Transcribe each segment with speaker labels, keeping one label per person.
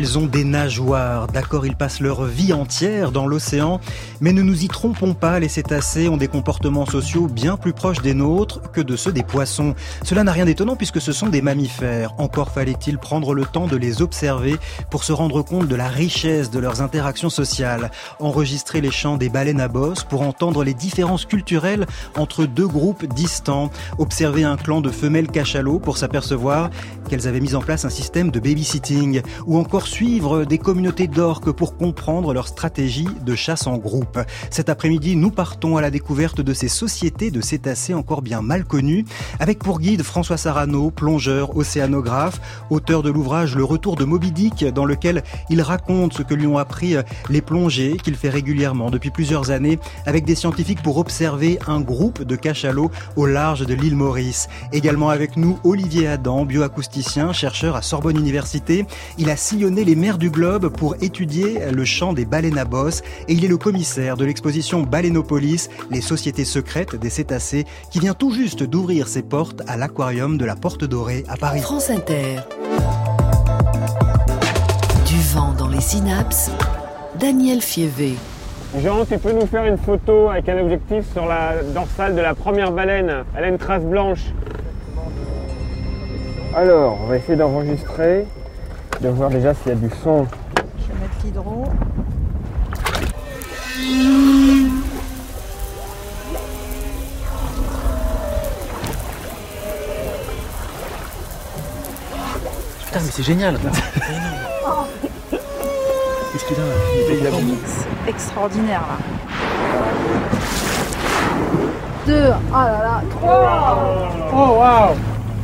Speaker 1: ils ont des nageoires. D'accord, ils passent leur vie entière dans l'océan, mais ne nous y trompons pas, les cétacés ont des comportements sociaux bien plus proches des nôtres que de ceux des poissons. Cela n'a rien d'étonnant puisque ce sont des mammifères. Encore fallait-il prendre le temps de les observer pour se rendre compte de la richesse de leurs interactions sociales. Enregistrer les chants des baleines à bosse pour entendre les différences culturelles entre deux groupes distants. Observer un clan de femelles cachalots pour s'apercevoir qu'elles avaient mis en place un système de babysitting, ou encore suivre des communautés d'orques pour comprendre leur stratégie de chasse en groupe. Cet après-midi, nous partons à la découverte de ces sociétés de cétacés encore bien mal connues, avec pour guide François Sarano, plongeur, océanographe, auteur de l'ouvrage Le Retour de Moby Dick, dans lequel il raconte ce que lui ont appris les plongées qu'il fait régulièrement depuis plusieurs années avec des scientifiques pour observer un groupe de cachalots au large de l'île Maurice. Également avec nous, Olivier Adam, bioacousticien, chercheur à Sorbonne Université. Il a sillonné les mers du globe pour étudier le chant des baleines à bosse et il est le commissaire de l'exposition Baleiноpolis, les sociétés secrètes des cétacés, qui vient tout juste d'ouvrir ses portes à l'aquarium de la Porte Dorée à Paris.
Speaker 2: France Inter. Du vent dans les synapses, Daniel Fievé.
Speaker 3: Jean, tu peux nous faire une photo avec un objectif sur la dorsale de la première baleine? Elle a une trace blanche. Alors, on va essayer d'enregistrer, de voir déjà s'il y a du son.
Speaker 4: Je vais mettre l'hydro.
Speaker 5: Putain, mais c'est génial. Qu'est-ce qu'il a?
Speaker 4: Il a un mix extraordinaire là. 2, oh là là, 3.
Speaker 3: Oh waouh!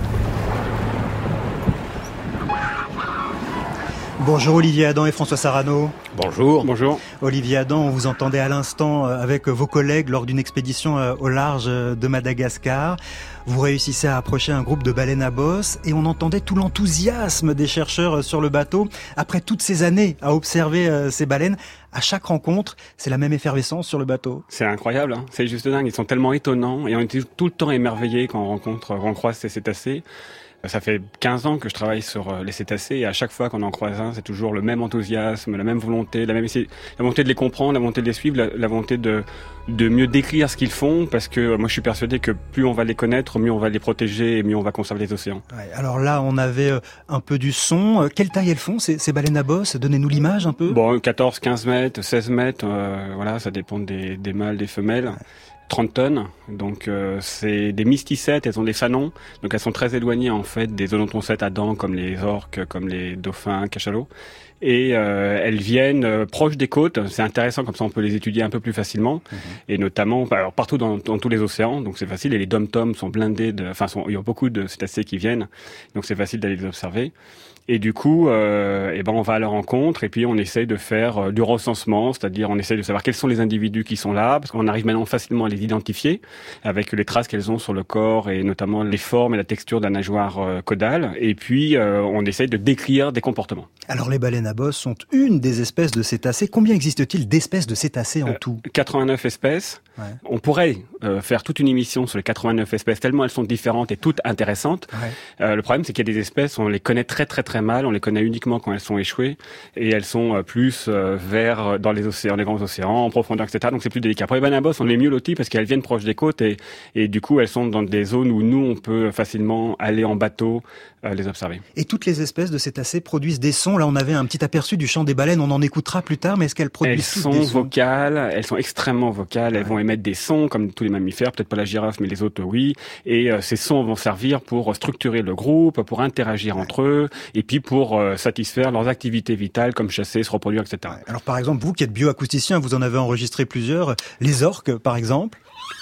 Speaker 1: Bonjour Olivier Adam et François Sarano.
Speaker 5: Bonjour.
Speaker 3: Bonjour.
Speaker 1: Olivier Adam, on vous entendait à l'instant avec vos collègues lors d'une expédition au large de Madagascar. Vous réussissez à approcher un groupe de baleines à bosse et on entendait tout l'enthousiasme des chercheurs sur le bateau. Après toutes ces années à observer ces baleines, à chaque rencontre, c'est la même effervescence sur le bateau.
Speaker 3: C'est incroyable, hein, c'est juste dingue. Ils sont tellement étonnants et on était tout le temps émerveillés quand on croise ces cétacés. Ça fait 15 ans que je travaille sur les cétacés et à chaque fois qu'on en croise un, c'est toujours le même enthousiasme, la même volonté, la volonté de les comprendre, la volonté de les suivre, la volonté de mieux décrire ce qu'ils font, parce que moi je suis persuadé que plus on va les connaître, mieux on va les protéger et mieux on va conserver les océans.
Speaker 1: Ouais, alors là, on avait un peu du son. Quelle taille elles font ces baleines à bosse? Donnez-nous l'image un peu.
Speaker 3: Bon, 14, 15 mètres, 16 mètres, voilà, ça dépend des mâles, des femelles. Ouais. 30 tonnes, donc c'est des mysticettes, elles ont des fanons, donc elles sont très éloignées en fait des odontocètes à dents comme les orques, comme les dauphins, cachalots, et elles viennent proches des côtes. C'est intéressant, comme ça on peut les étudier un peu plus facilement, et notamment alors, partout dans tous les océans, donc c'est facile, et les dom-toms sont blindés il y a beaucoup de cétacés qui viennent, donc c'est facile d'aller les observer. Et du coup, on va à leur rencontre et puis on essaye de faire du recensement, c'est-à-dire on essaye de savoir quels sont les individus qui sont là, parce qu'on arrive maintenant facilement à les identifier avec les traces qu'elles ont sur le corps et notamment les formes et la texture de la nageoire caudale. Et puis on essaye de décrire des comportements.
Speaker 1: Alors les baleines à bosse sont une des espèces de cétacés. Combien existe-t-il d'espèces de cétacés en tout?
Speaker 3: 89 espèces.
Speaker 1: Ouais.
Speaker 3: On pourrait faire toute une émission sur les 89 espèces, tellement elles sont différentes et toutes intéressantes. Ouais. Le problème, c'est qu'il y a des espèces, on les connaît très très très mal, on les connaît uniquement quand elles sont échouées, et elles sont plus vers dans les océans, les grands océans, en profondeur, etc. Donc c'est plus délicat. Pour les baleines à bosse, on les mieux lotis parce qu'elles viennent proches des côtes et du coup elles sont dans des zones où nous on peut facilement aller en bateau les observer.
Speaker 1: Et toutes les espèces de cétacés produisent des sons. Là, on avait un petit aperçu du chant des baleines. On en écoutera plus tard, mais est-ce qu'elles produisent toutes des sons?
Speaker 3: Elles sont vocales, elles sont extrêmement vocales. Elles vont émettre des sons comme tous les mammifères, peut-être pas la girafe, mais les autres oui. Et ces sons vont servir pour structurer le groupe, pour interagir entre eux, et puis pour satisfaire leurs activités vitales comme chasser, se reproduire, etc.
Speaker 1: Ouais. Alors par exemple, vous qui êtes bioacousticien, vous en avez enregistré plusieurs. Les orques, par exemple.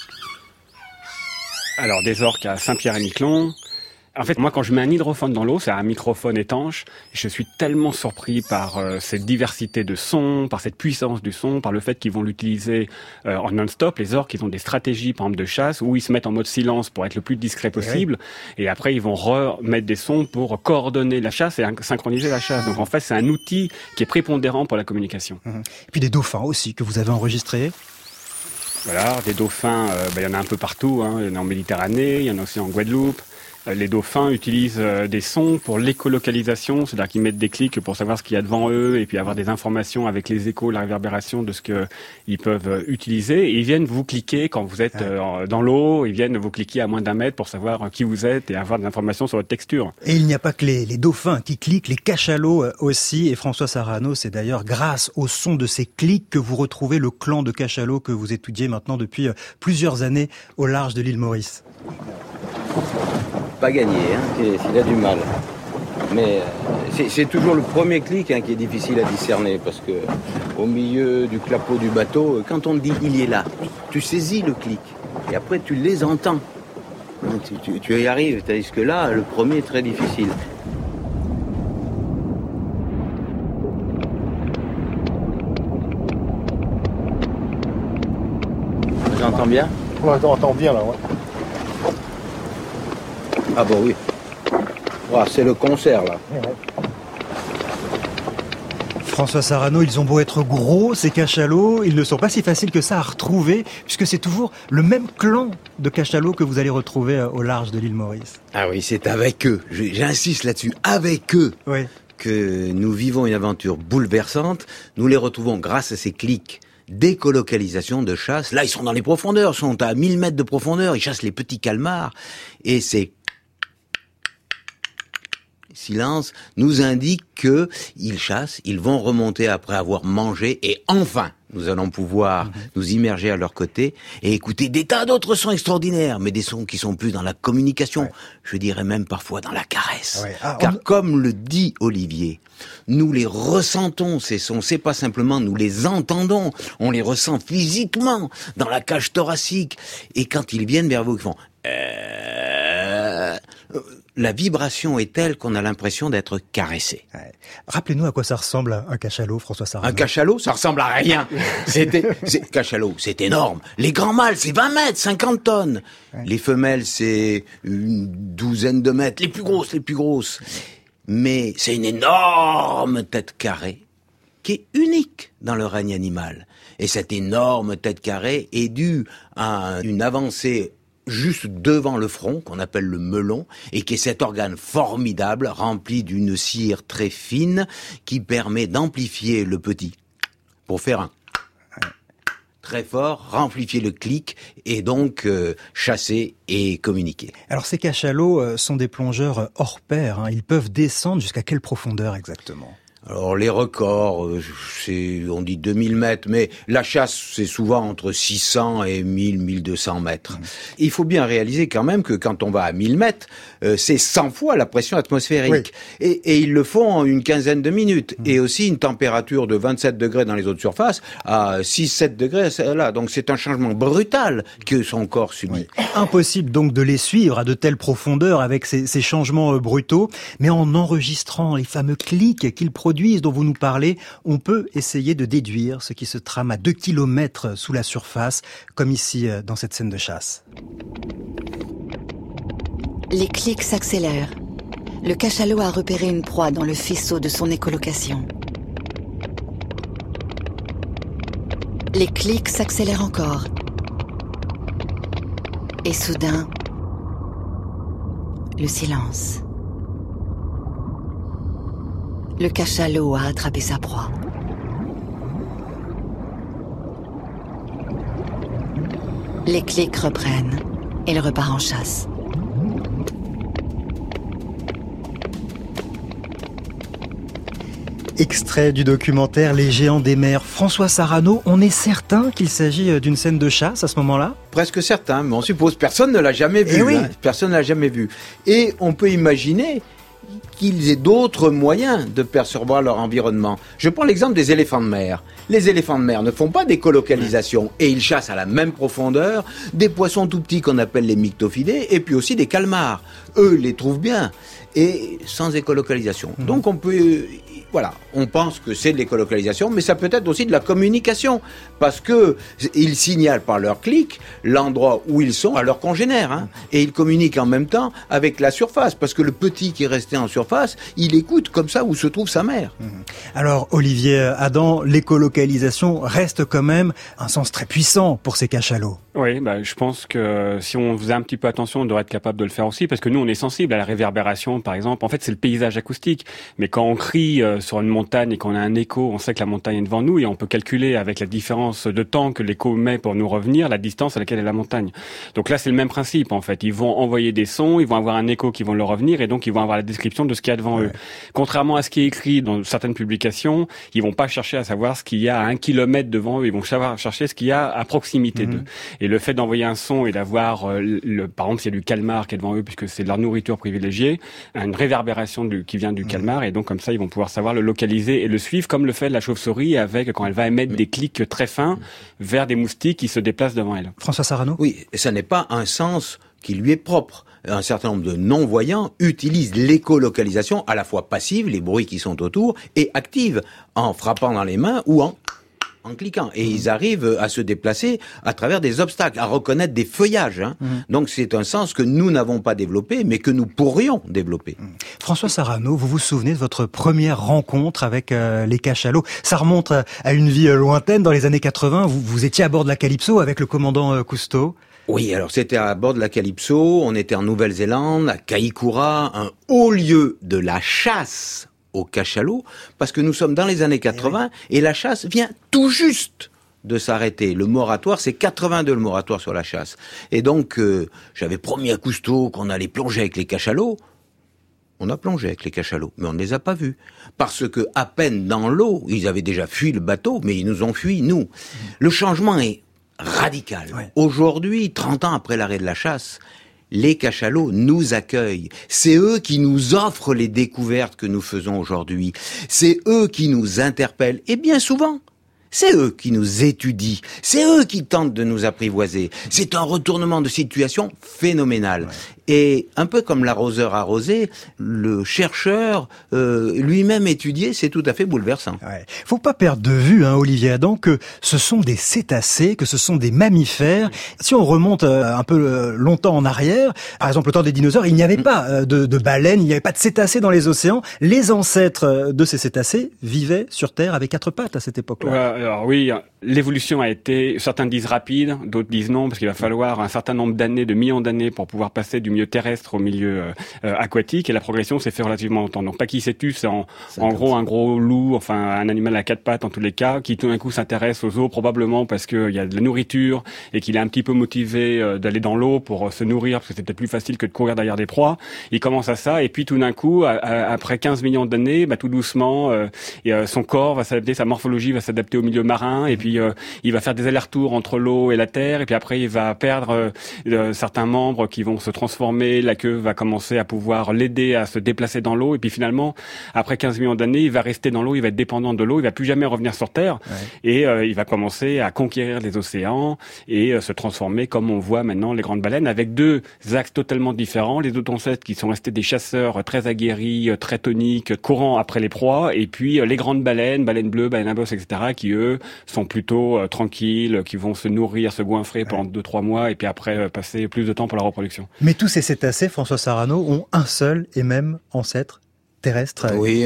Speaker 3: Alors des orques à Saint-Pierre-et-Miquelon. En fait, moi, quand je mets un hydrophone dans l'eau, c'est un microphone étanche. Je suis tellement surpris par cette diversité de sons, par cette puissance du son, par le fait qu'ils vont l'utiliser en non-stop. Les orques, ils ont des stratégies, par exemple, de chasse, où ils se mettent en mode silence pour être le plus discret possible. Et après, ils vont remettre des sons pour coordonner la chasse et synchroniser la chasse. Donc, en fait, c'est un outil qui est prépondérant pour la communication.
Speaker 1: Et puis des dauphins aussi, que vous avez enregistrés.
Speaker 3: Voilà, des dauphins, il y en a un peu partout. Hein. Il y en a en Méditerranée, il y en a aussi en Guadeloupe. Les dauphins utilisent des sons pour l'écolocalisation, c'est-à-dire qu'ils mettent des clics pour savoir ce qu'il y a devant eux et puis avoir des informations avec les échos, la réverbération de ce qu'ils peuvent utiliser. Et ils viennent vous cliquer quand vous êtes dans l'eau, ils viennent vous cliquer à moins d'1 mètre pour savoir qui vous êtes et avoir des informations sur votre texture.
Speaker 1: Et il n'y a pas que les dauphins qui cliquent, les cachalots aussi. Et François Sarano, c'est d'ailleurs grâce au son de ces clics que vous retrouvez le clan de cachalots que vous étudiez maintenant depuis plusieurs années au large de l'île Maurice.
Speaker 6: Pas gagné, s'il a du mal. Mais c'est toujours le premier clic qui est difficile à discerner parce que au milieu du clapot du bateau, quand on te dit il est là, tu saisis le clic et après tu les entends. Donc tu y arrives, tandis que là, le premier est très difficile. J'entends bien ?
Speaker 7: On entend bien là, ouais.
Speaker 6: Ah bon, oui. Oh, c'est le concert, là.
Speaker 1: François Sarano, ils ont beau être gros, ces cachalots, ils ne sont pas si faciles que ça à retrouver, puisque c'est toujours le même clan de cachalots que vous allez retrouver au large de l'île Maurice.
Speaker 6: Ah oui, c'est avec eux, j'insiste là-dessus, avec eux,
Speaker 1: oui,
Speaker 6: que nous vivons une aventure bouleversante. Nous les retrouvons grâce à ces clics d'écolocalisation, de chasse. Là, ils sont dans les profondeurs, ils sont à 1000 mètres de profondeur, ils chassent les petits calmars, et c'est silence nous indique que ils chassent, ils vont remonter après avoir mangé et enfin nous allons pouvoir nous immerger à leur côté et écouter des tas d'autres sons extraordinaires, mais des sons qui sont plus dans la communication, je dirais même parfois dans la caresse. Car comme le dit Olivier, nous les ressentons ces sons, c'est pas simplement nous les entendons, on les ressent physiquement dans la cage thoracique et quand ils viennent vers vous, ils font la vibration est telle qu'on a l'impression d'être caressé.
Speaker 1: Rappelez-nous à quoi ça ressemble un cachalot, François Sarano.
Speaker 6: Un cachalot, ça ressemble à rien. Cachalot, c'est énorme. Les grands mâles, c'est 20 mètres, 50 tonnes. Les femelles, c'est une douzaine de mètres. Les plus grosses. Mais c'est une énorme tête carrée qui est unique dans le règne animal. Et cette énorme tête carrée est due à une avancée juste devant le front, qu'on appelle le melon, et qui est cet organe formidable, rempli d'une cire très fine, qui permet d'amplifier le petit, pour faire un très fort, amplifier le clic, et donc chasser et communiquer.
Speaker 1: Alors ces cachalots sont des plongeurs hors pair, ils peuvent descendre jusqu'à quelle profondeur exactement ?
Speaker 6: Alors les records, on dit 2000 mètres, mais la chasse c'est souvent entre 600 et 1200 mètres. Il faut bien réaliser quand même que quand on va à 1000 mètres, c'est 100 fois la pression atmosphérique. Oui. Et ils le font en une quinzaine de minutes. Et aussi une température de 27 degrés dans les eaux de surface à 6-7 degrés là. Donc c'est un changement brutal que son corps subit.
Speaker 1: Oui. Impossible donc de les suivre à de telles profondeurs avec ces changements brutaux, mais en enregistrant les fameux clics qu'ils produisent dont vous nous parlez, on peut essayer de déduire ce qui se trame à 2 kilomètres sous la surface, comme ici dans cette scène de chasse.
Speaker 2: Les clics s'accélèrent. Le cachalot a repéré une proie dans le faisceau de son écolocation. Les clics s'accélèrent encore. Et soudain, le silence. Le cachalot a attrapé sa proie. Les clics reprennent. Il repart en chasse.
Speaker 1: Extrait du documentaire Les Géants des mers. François Sarano, on est certain qu'il s'agit d'une scène de chasse à ce moment-là ?
Speaker 6: Presque certain, mais on suppose. Personne ne l'a jamais vu.
Speaker 1: Oui.
Speaker 6: Personne ne l'a jamais vu. Et on peut imaginer qu'ils aient d'autres moyens de percevoir leur environnement. Je prends l'exemple des éléphants de mer. Les éléphants de mer ne font pas d'écolocalisation et ils chassent à la même profondeur des poissons tout petits qu'on appelle les myctophidés et puis aussi des calmars. Eux les trouvent bien et sans écolocalisation. Donc on peut... Voilà, on pense que c'est de l'écolocalisation, mais ça peut être aussi de la communication, parce que ils signalent par leur clic l'endroit où ils sont à leurs congénères, et ils communiquent en même temps avec la surface, parce que le petit qui est resté en surface surface, il écoute comme ça où se trouve sa mère.
Speaker 1: Alors, Olivier Adam, l'écolocalisation reste quand même un sens très puissant pour ces cachalots.
Speaker 3: Oui, je pense que si on faisait un petit peu attention, on devrait être capable de le faire aussi, parce que nous, on est sensible à la réverbération, par exemple. En fait, c'est le paysage acoustique. Mais quand on crie sur une montagne et qu'on a un écho, on sait que la montagne est devant nous et on peut calculer avec la différence de temps que l'écho met pour nous revenir, la distance à laquelle est la montagne. Donc là, c'est le même principe, en fait. Ils vont envoyer des sons, ils vont avoir un écho qui vont leur revenir et donc ils vont avoir la description de ce qu'il y a devant eux. Contrairement à ce qui est écrit dans certaines publications, ils vont pas chercher à savoir ce qu'il y a à 1 kilomètre devant eux. Ils vont chercher ce qu'il y a à proximité d'eux. Et le fait d'envoyer un son et d'avoir, par exemple, s'il y a du calmar qui est devant eux, puisque c'est leur nourriture privilégiée, une réverbération qui vient du calmar, et donc comme ça, ils vont pouvoir savoir le localiser et le suivre, comme le fait la chauve-souris avec quand elle va émettre des clics très fins vers des moustiques qui se déplacent devant elle.
Speaker 1: François Sarano ?
Speaker 6: Oui, ça n'est pas un sens qui lui est propre. Un certain nombre de non-voyants utilisent l'écolocalisation à la fois passive, les bruits qui sont autour, et active, en frappant dans les mains ou en cliquant. Et ils arrivent à se déplacer à travers des obstacles, à reconnaître des feuillages. Donc c'est un sens que nous n'avons pas développé, mais que nous pourrions développer.
Speaker 1: François Sarano, vous vous souvenez de votre première rencontre avec les cachalots ? Ça remonte à une vie lointaine, dans les années 80. Vous étiez à bord de la Calypso avec le commandant Cousteau.
Speaker 6: Oui, alors c'était à bord de la Calypso, on était en Nouvelle-Zélande, à Kaikoura, un haut lieu de la chasse aux cachalots, parce que nous sommes dans les années 80 et la chasse vient tout juste de s'arrêter. Le moratoire, c'est 82 le moratoire sur la chasse. Et donc, j'avais promis à Cousteau qu'on allait plonger avec les cachalots. On a plongé avec les cachalots, mais on ne les a pas vus. Parce que, à peine dans l'eau, ils avaient déjà fui le bateau, mais ils nous ont fui, nous. Le changement est radical. Aujourd'hui, 30 ans après l'arrêt de la chasse, les cachalots nous accueillent. C'est eux qui nous offrent les découvertes que nous faisons aujourd'hui. C'est eux qui nous interpellent. Et bien souvent, c'est eux qui nous étudient. C'est eux qui tentent de nous apprivoiser. C'est un retournement de situation phénoménal. Et un peu comme l'arroseur arrosé, le chercheur lui-même étudié, c'est tout à fait bouleversant.
Speaker 1: Faut pas perdre de vue, Olivier Adam, que ce sont des cétacés, que ce sont des mammifères. Si on remonte un peu longtemps en arrière, par exemple au temps des dinosaures, il n'y avait pas de baleines, il n'y avait pas de cétacés dans les océans. Les ancêtres de ces cétacés vivaient sur Terre avec 4 pattes à cette époque-là.
Speaker 3: Alors oui, l'évolution a été, certains disent rapide, d'autres disent non, parce qu'il va falloir un certain nombre d'années, de millions d'années pour pouvoir passer du milieu terrestre au milieu aquatique, et la progression s'est fait relativement longtemps. Donc Pachycétus, c'est en gros un gros loup, enfin un animal à 4 pattes en tous les cas, qui tout d'un coup s'intéresse aux eaux, probablement parce qu'il y a de la nourriture et qu'il est un petit peu motivé d'aller dans l'eau pour se nourrir, parce que c'est peut-être plus facile que de courir derrière des proies. Il commence à ça, et puis tout d'un coup, après 15 millions d'années, tout doucement, son corps va s'adapter, sa morphologie va s'adapter au milieu marin, et puis il va faire des allers-retours entre l'eau et la terre, et puis après il va perdre certains membres qui vont se transformer, la queue va commencer à pouvoir l'aider à se déplacer dans l'eau, et puis finalement, après 15 millions d'années, il va rester dans l'eau, il va être dépendant de l'eau, il va plus jamais revenir sur Terre, et il va commencer à conquérir les océans et se transformer comme on voit maintenant les grandes baleines, avec 2 axes totalement différents, les autres ancêtres qui sont restés des chasseurs très aguerris, très toniques, courant après les proies, et puis les grandes baleines bleues, baleines à bosse, etc., qui eux sont plutôt tranquilles, qui vont se nourrir, se goinfrer pendant 2-3 mois, et puis après passer plus de temps pour la reproduction.
Speaker 1: Mais tous ces cétacés, François Sarano, ont un seul et même ancêtre terrestre.
Speaker 6: Oui,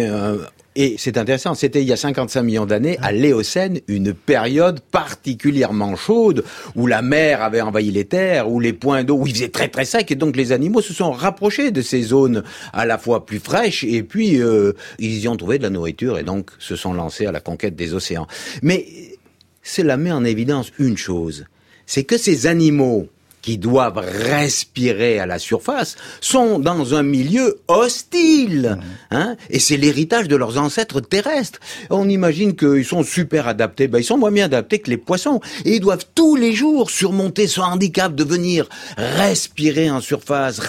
Speaker 6: et c'est intéressant, c'était il y a 55 millions d'années, à l'Éocène, une période particulièrement chaude, où la mer avait envahi les terres, où les points d'eau, où il faisait très très sec, et donc les animaux se sont rapprochés de ces zones à la fois plus fraîches, et puis ils y ont trouvé de la nourriture, et donc se sont lancés à la conquête des océans. Mais cela met en évidence une chose, c'est que ces animaux qui doivent respirer à la surface, sont dans un milieu hostile. Et c'est l'héritage de leurs ancêtres terrestres. On imagine qu'ils sont super adaptés. Ils sont moins bien adaptés que les poissons. Et ils doivent tous les jours surmonter ce handicap de venir respirer en surface.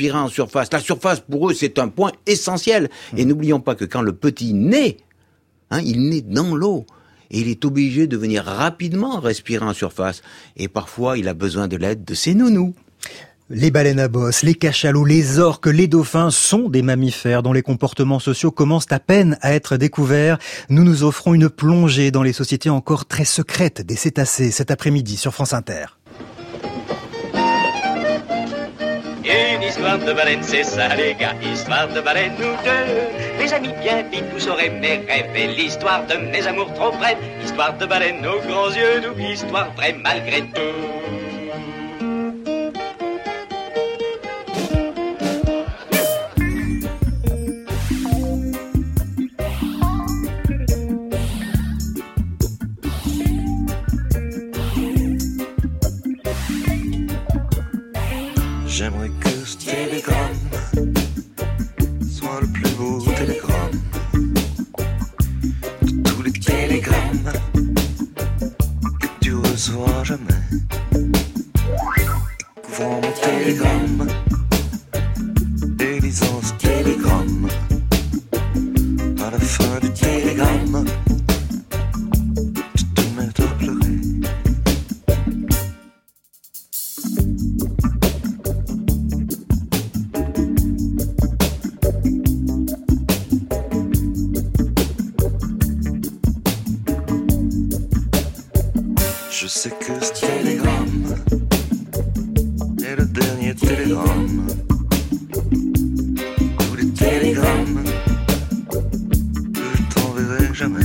Speaker 6: La surface, pour eux, c'est un point essentiel. Et n'oublions pas que quand le petit naît, il naît dans l'eau. Et il est obligé de venir rapidement respirer en surface. Et parfois, il a besoin de l'aide de ses nounous.
Speaker 1: Les baleines à bosse, les cachalots, les orques, les dauphins sont des mammifères dont les comportements sociaux commencent à peine à être découverts. Nous nous offrons une plongée dans les sociétés encore très secrètes des cétacés cet après-midi sur France Inter.
Speaker 7: Une Histoire de baleine, c'est ça les gars, histoire de baleine, nous deux. Les amis bien vite, vous saurez mes rêves et l'histoire de mes amours trop brèves. Histoire de baleine, nos grands yeux d'où histoire vraie malgré tout.
Speaker 8: J'aimerais que ce télégramme soit le plus beau télégramme de tous les télégrammes que tu recevras jamais. Couvrant mon télégramme et lisant ce télégramme, à la fin du télégramme, tu te mets à pleurer. Je sais que ce télégramme est le dernier télégramme. Tous les télégrammes que je t'enverrai jamais.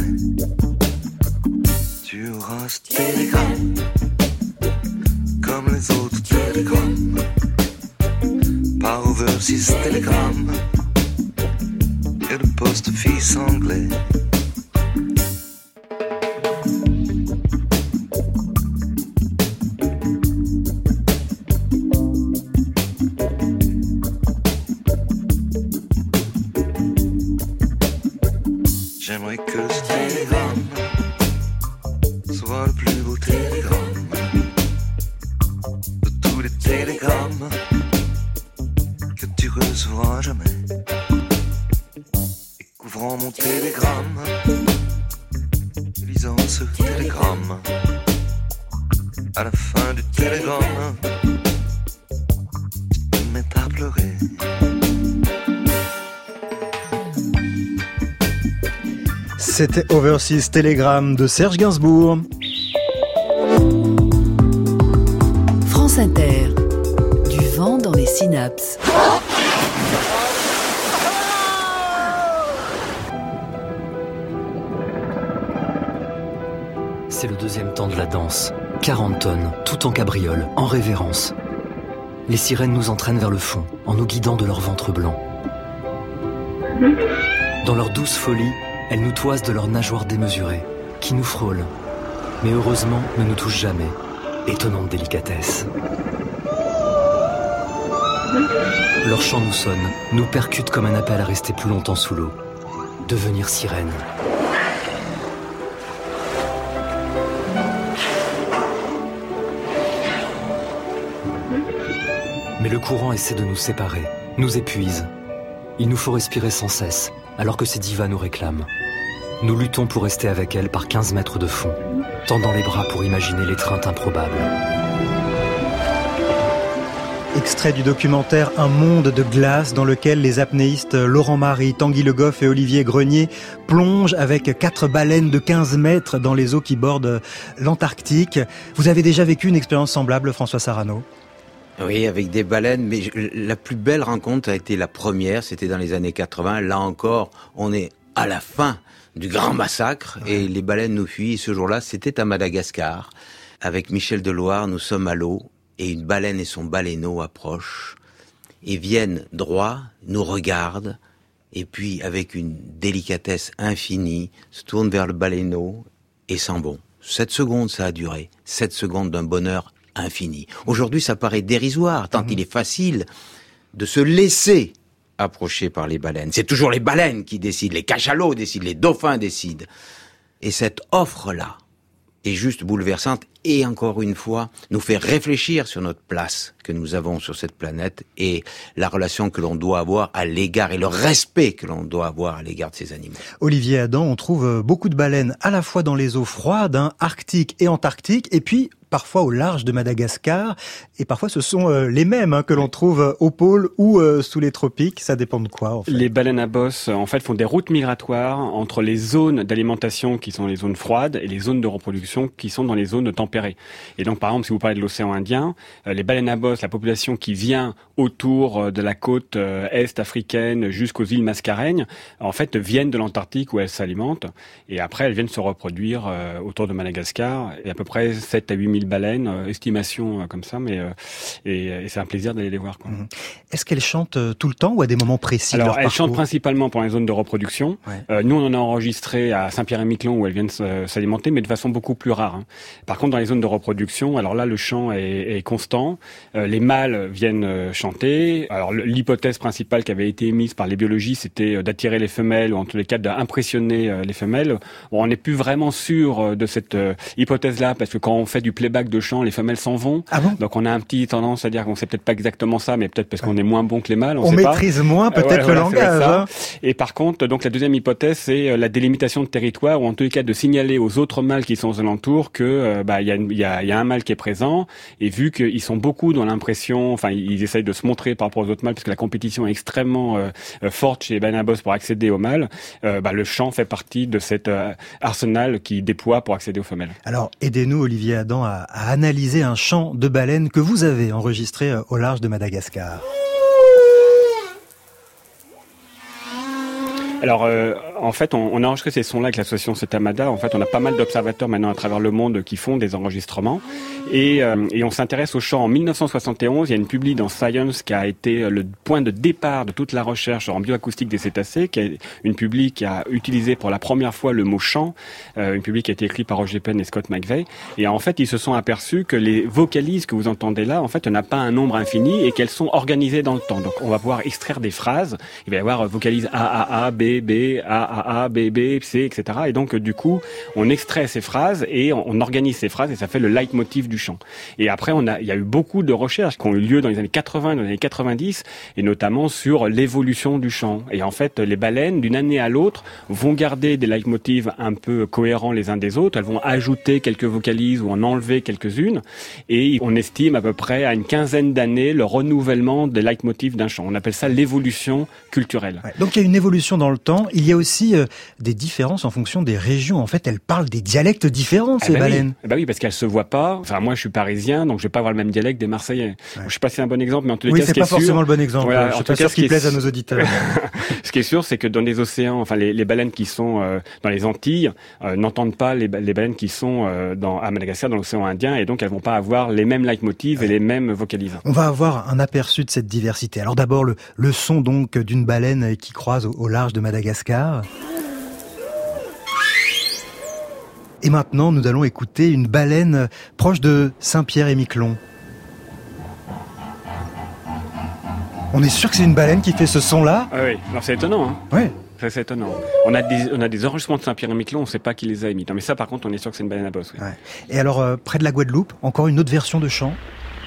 Speaker 8: Tu auras ce télégramme comme les autres télégrammes. Par Overseas Telegram et le post-office anglais. J'aimerais que ce télégramme soit le plus beau télégramme de tous les télégrammes que tu recevras jamais. Et couvrant mon télégramme, lisant ce télégramme, à la fin du télégramme, tu te mets à pleurer.
Speaker 1: C'était Overseas Telegram de Serge Gainsbourg.
Speaker 2: France Inter. Du vent dans les synapses.
Speaker 5: C'est le deuxième temps de la danse. 40 tonnes, tout en cabriole, en révérence. Les sirènes nous entraînent vers le fond, en nous guidant de leur ventre blanc. Dans leur douce folie, elles nous toisent de leurs nageoires démesurées, qui nous frôlent, mais heureusement ne nous touchent jamais. Étonnante délicatesse. Leur chant nous sonne, nous percute comme un appel à rester plus longtemps sous l'eau. Devenir sirène. Mais le courant essaie de nous séparer, nous épuise. Il nous faut respirer sans cesse, alors que ces divas nous réclament. Nous luttons pour rester avec elles par 15 mètres de fond, tendant les bras pour imaginer l'étreinte improbable.
Speaker 1: Extrait du documentaire Un monde de glace dans lequel les apnéistes Laurent Marie, Tanguy Le Goff et Olivier Grenier plongent avec 4 baleines de 15 mètres dans les eaux qui bordent l'Antarctique. Vous avez déjà vécu une expérience semblable, François Sarano ?
Speaker 6: Oui, avec des baleines, mais la plus belle rencontre a été la première, c'était dans les années 80. Là encore, on est à la fin du grand massacre et les baleines nous fuient. Et ce jour-là, c'était à Madagascar. Avec Michel Deloire, nous sommes à l'eau et une baleine et son baleineau approchent et viennent droit, nous regardent et puis avec une délicatesse infinie, se tournent vers le baleineau et s'en vont. 7 secondes ça a duré, 7 secondes d'un bonheur infini. Aujourd'hui, ça paraît dérisoire, tant il est facile de se laisser approcher par les baleines. C'est toujours les baleines qui décident, les cachalots décident, les dauphins décident. Et cette offre-là est juste bouleversante et encore une fois, nous fait réfléchir sur notre place que nous avons sur cette planète et la relation que l'on doit avoir à l'égard et le respect que l'on doit avoir à l'égard de ces animaux.
Speaker 1: Olivier Adam, on trouve beaucoup de baleines à la fois dans les eaux froides, arctiques et antarctiques, et puis parfois au large de Madagascar, et parfois ce sont les mêmes que l'on trouve au pôle ou sous les tropiques. Ça dépend de quoi en fait?
Speaker 3: Les baleines à bosse en fait font des routes migratoires entre les zones d'alimentation qui sont les zones froides et les zones de reproduction qui sont dans les zones de température repérer. Et donc, par exemple, si vous parlez de l'océan Indien, les baleines à bosse, la population qui vient autour de la côte est africaine jusqu'aux îles Mascareignes, en fait, viennent de l'Antarctique où elles s'alimentent. Et après, elles viennent se reproduire autour de Madagascar. Et à peu près 7 à 8 000 baleines, estimation comme ça, mais et c'est un plaisir d'aller les voir, quoi.
Speaker 1: Est-ce qu'elles chantent tout le temps ou à des moments précis?
Speaker 3: Alors, elles chantent principalement pour les zones de reproduction.
Speaker 1: Ouais.
Speaker 3: Nous, on en a enregistré à Saint-Pierre-et-Miquelon où elles viennent s'alimenter, mais de façon beaucoup plus rare, hein. Par contre, dans les zones de reproduction, alors là, le chant est constant. Les mâles viennent chanter. Alors, l'hypothèse principale qui avait été émise par les biologistes, c'était d'attirer les femelles, ou en tous les cas d'impressionner les femelles. Bon, on n'est plus vraiment sûr de cette hypothèse-là, parce que quand on fait du playback de chant, les femelles s'en vont.
Speaker 1: Ah bon?
Speaker 3: Donc, on a un petit tendance à dire qu'on sait peut-être pas exactement ça, mais peut-être parce qu'on est moins bon que les mâles.
Speaker 1: On maîtrise moins peut-être le langage. Hein.
Speaker 3: Et par contre, donc la deuxième hypothèse, c'est la délimitation de territoire, ou en tous les cas de signaler aux autres mâles qui sont aux alentours que il y a un mâle qui est présent. Et vu qu'ils sont beaucoup dans l'impression, enfin ils essayent de se montrer par rapport aux autres mâles, parce que la compétition est extrêmement forte chez les baleines à bosse pour accéder aux mâles. Le chant fait partie de cet arsenal qui déploie pour accéder aux femelles.
Speaker 1: Alors aidez-nous, Olivier Adam, à analyser un chant de baleine que vous avez enregistré au large de Madagascar.
Speaker 3: Alors, en fait, on a enregistré ces sons-là avec l'association Setamada. En fait, on a pas mal d'observateurs maintenant à travers le monde qui font des enregistrements. Et on s'intéresse au chant en 1971. Il y a une publi dans Science qui a été le point de départ de toute la recherche en bioacoustique des cétacés, qui est une publi qui a utilisé pour la première fois le mot chant, une publi qui a été écrite par Roger Penn et Scott McVeigh. Et en fait, ils se sont aperçus que les vocalises que vous entendez là, en fait, il n'y en a pas un nombre infini et qu'elles sont organisées dans le temps. Donc, on va pouvoir extraire des phrases. Il va y avoir vocalise A, B, B, A, B, B, C, etc. Et donc, du coup, on extrait ces phrases et on organise ces phrases et ça fait le leitmotiv du chant. Et après, il y a eu beaucoup de recherches qui ont eu lieu dans les années 80 et dans les années 90, et notamment sur l'évolution du chant. Et en fait, les baleines, d'une année à l'autre, vont garder des leitmotivs un peu cohérents les uns des autres. Elles vont ajouter quelques vocalises ou en enlever quelques-unes. Et on estime à peu près à une quinzaine d'années le renouvellement des leitmotivs d'un chant. On appelle ça l'évolution culturelle.
Speaker 1: Ouais, donc il y a une évolution dans le temps. Il y a aussi des différences en fonction des régions. En fait, elles parlent des dialectes différents, ces baleines.
Speaker 3: Oui. Oui, parce qu'elles se voient pas. Enfin, moi, je suis parisien, donc je vais pas avoir le même dialecte des Marseillais. Ouais. Je sais pas si c'est un bon exemple, mais en tous les cas,
Speaker 1: c'est pas forcément le bon exemple.
Speaker 3: Voilà,
Speaker 1: je suis pas sûr qu'il plaise à nos auditeurs.
Speaker 3: Ce qui est sûr, c'est que dans les océans, enfin, les baleines qui sont dans les Antilles n'entendent pas les baleines qui sont à Madagascar, dans l'océan Indien, et donc elles vont pas avoir les mêmes leitmotivs et les mêmes vocalises.
Speaker 1: On va avoir un aperçu de cette diversité. Alors d'abord, le son donc d'une baleine qui croise au large de Madagascar. Et maintenant, nous allons écouter une baleine proche de Saint-Pierre-et-Miquelon. On est sûr que c'est une baleine qui fait ce son-là?
Speaker 3: Ah oui, alors c'est étonnant, hein.
Speaker 1: Ouais.
Speaker 3: C'est étonnant. On a des enregistrements de Saint-Pierre-et-Miquelon, on ne sait pas qui les a émis. Non, mais ça, par contre, on est sûr que c'est une baleine à bosse. Oui.
Speaker 1: Ouais. Et alors, près de la Guadeloupe, encore une autre version de chant.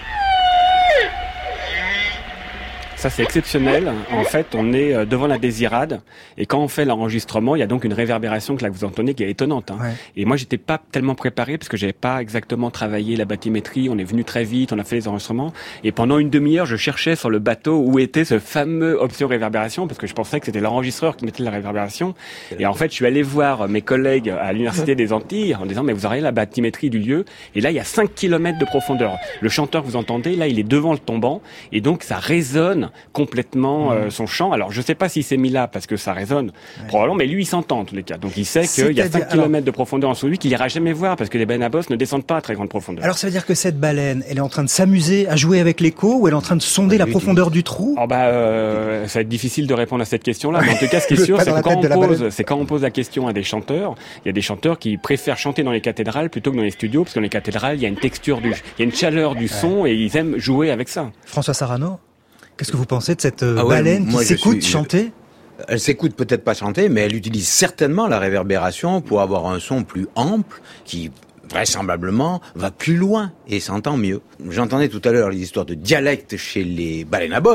Speaker 3: Ça, c'est exceptionnel. En fait, on est devant la Désirade. Et quand on fait l'enregistrement, il y a donc une réverbération que là vous entendez qui est étonnante. Hein. Ouais. Et moi, j'étais pas tellement préparé parce que j'avais pas exactement travaillé la bathymétrie. On est venu très vite, on a fait les enregistrements. Et pendant une demi-heure, je cherchais sur le bateau où était ce fameux option réverbération parce que je pensais que c'était l'enregistreur qui mettait la réverbération. Et en fait, je suis allé voir mes collègues à l'Université des Antilles en disant, mais vous auriez la bathymétrie du lieu. Et là, il y a 5 km de profondeur. Le chanteur que vous entendez, là, il est devant le tombant. Et donc, ça résonne complètement son chant. Alors, je sais pas s'il s'est mis là parce que ça résonne probablement, mais lui, il s'entend en tous les cas. Donc, il sait qu'il y a 5 km de profondeur en dessous de lui qu'il ira jamais voir parce que les baleines à bosse ne descendent pas à très grande profondeur.
Speaker 1: Alors, ça veut dire que cette baleine, elle est en train de s'amuser à jouer avec l'écho ou elle est en train de sonder la profondeur du trou?
Speaker 3: Ça va être difficile de répondre à cette question-là. Mais en tout cas, ce qui est sûr, c'est que quand on pose la question à des chanteurs, il y a des chanteurs qui préfèrent chanter dans les cathédrales plutôt que dans les studios parce que dans les cathédrales, il y a une texture il y a une chaleur du son et ils aiment jouer avec ça.
Speaker 1: François Sarano? Qu'est-ce que vous pensez de cette baleine qui s'écoute chanter?
Speaker 6: Elle s'écoute peut-être pas chanter, mais elle utilise certainement la réverbération pour avoir un son plus ample qui, vraisemblablement, va plus loin et s'entend mieux. J'entendais tout à l'heure les histoires de dialectes chez les baleines à bosse.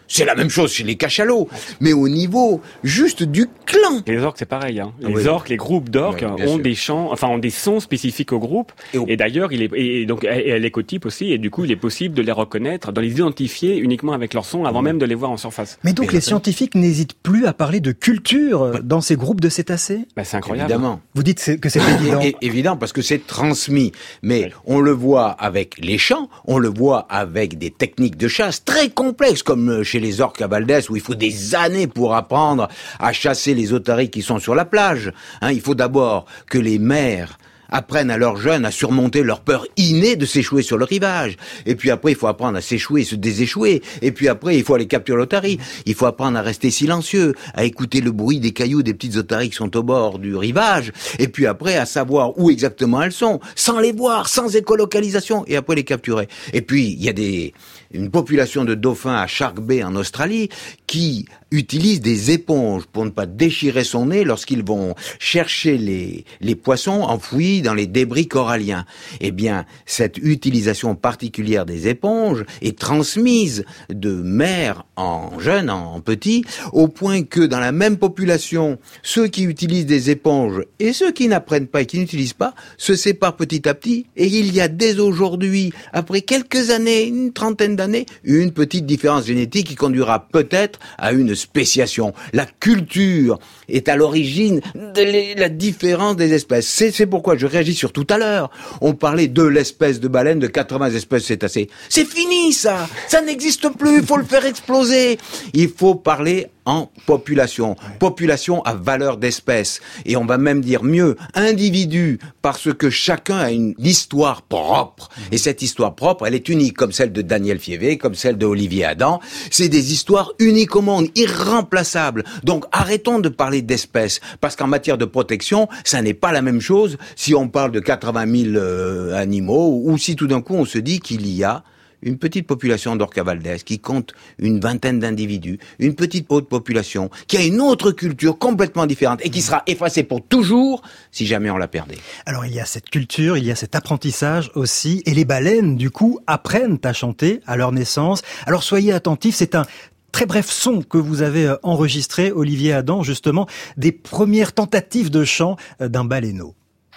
Speaker 6: C'est la même chose chez les cachalots, mais au niveau juste du clan.
Speaker 3: Les orques, c'est pareil. Hein. Les
Speaker 6: Oui.
Speaker 3: orques, les groupes d'orques
Speaker 6: Oui,
Speaker 3: ont des chants, ont des sons spécifiques au groupe. Et d'ailleurs, donc à l'écotype aussi, et du coup, il est possible de les reconnaître, de les identifier uniquement avec leur son avant même de les voir en surface.
Speaker 1: Mais donc les scientifiques n'hésitent plus à parler de culture dans ces groupes de cétacés ?
Speaker 3: C'est incroyable.
Speaker 6: Évidemment.
Speaker 1: Vous dites que c'est évident.
Speaker 6: Évident, parce que c'est transmis. Mais on le voit avec les chants, on le voit avec des techniques de chasse très complexes, comme chez les orques à Valdez, où il faut des années pour apprendre à chasser les otaries qui sont sur la plage. Il faut d'abord que les mères apprennent à leurs jeunes à surmonter leur peur innée de s'échouer sur le rivage. Et puis après, il faut apprendre à s'échouer et se déséchouer. Et puis après, il faut aller capturer l'otarie. Il faut apprendre à rester silencieux, à écouter le bruit des cailloux des petites otaries qui sont au bord du rivage. Et puis après, à savoir où exactement elles sont, sans les voir, sans écolocalisation. Et après, les capturer. Et puis, il y a une population de dauphins à Shark Bay en Australie qui utilisent des éponges pour ne pas déchirer son nez lorsqu'ils vont chercher les poissons enfouis dans les débris coralliens. Eh bien, cette utilisation particulière des éponges est transmise de mère en jeune, en petit, au point que dans la même population, ceux qui utilisent des éponges et ceux qui n'apprennent pas et qui n'utilisent pas se séparent petit à petit. Et il y a dès aujourd'hui, après quelques années, une trentaine d'années, une petite différence génétique qui conduira peut-être à une spéciation. La culture est à l'origine de la différence des espèces. C'est pourquoi je réagis sur tout à l'heure. On parlait de l'espèce de baleine, de 80 espèces cétacées. C'est fini ça. Ça n'existe plus. Il faut le faire exploser. Il faut parler en population. Population à valeur d'espèce. Et on va même dire mieux, individu, parce que chacun a une histoire propre. Et cette histoire propre, elle est unique, comme celle de Daniel Fievé, comme celle de Olivier Adam. C'est des histoires uniques au monde, irremplaçables. Donc arrêtons de parler d'espèces, parce qu'en matière de protection, ça n'est pas la même chose si on parle de 80 000 animaux, ou si tout d'un coup on se dit qu'il y a une petite population d'orques à Valdez qui compte une vingtaine d'individus, une petite autre population qui a une autre culture complètement différente et qui sera effacée pour toujours si jamais on la perdait.
Speaker 1: Alors il y a cette culture, il y a cet apprentissage aussi, et les baleines du coup apprennent à chanter à leur naissance. Alors soyez attentifs, c'est un très bref son que vous avez enregistré, Olivier Adam, justement, des premières tentatives de chant d'un baleineau.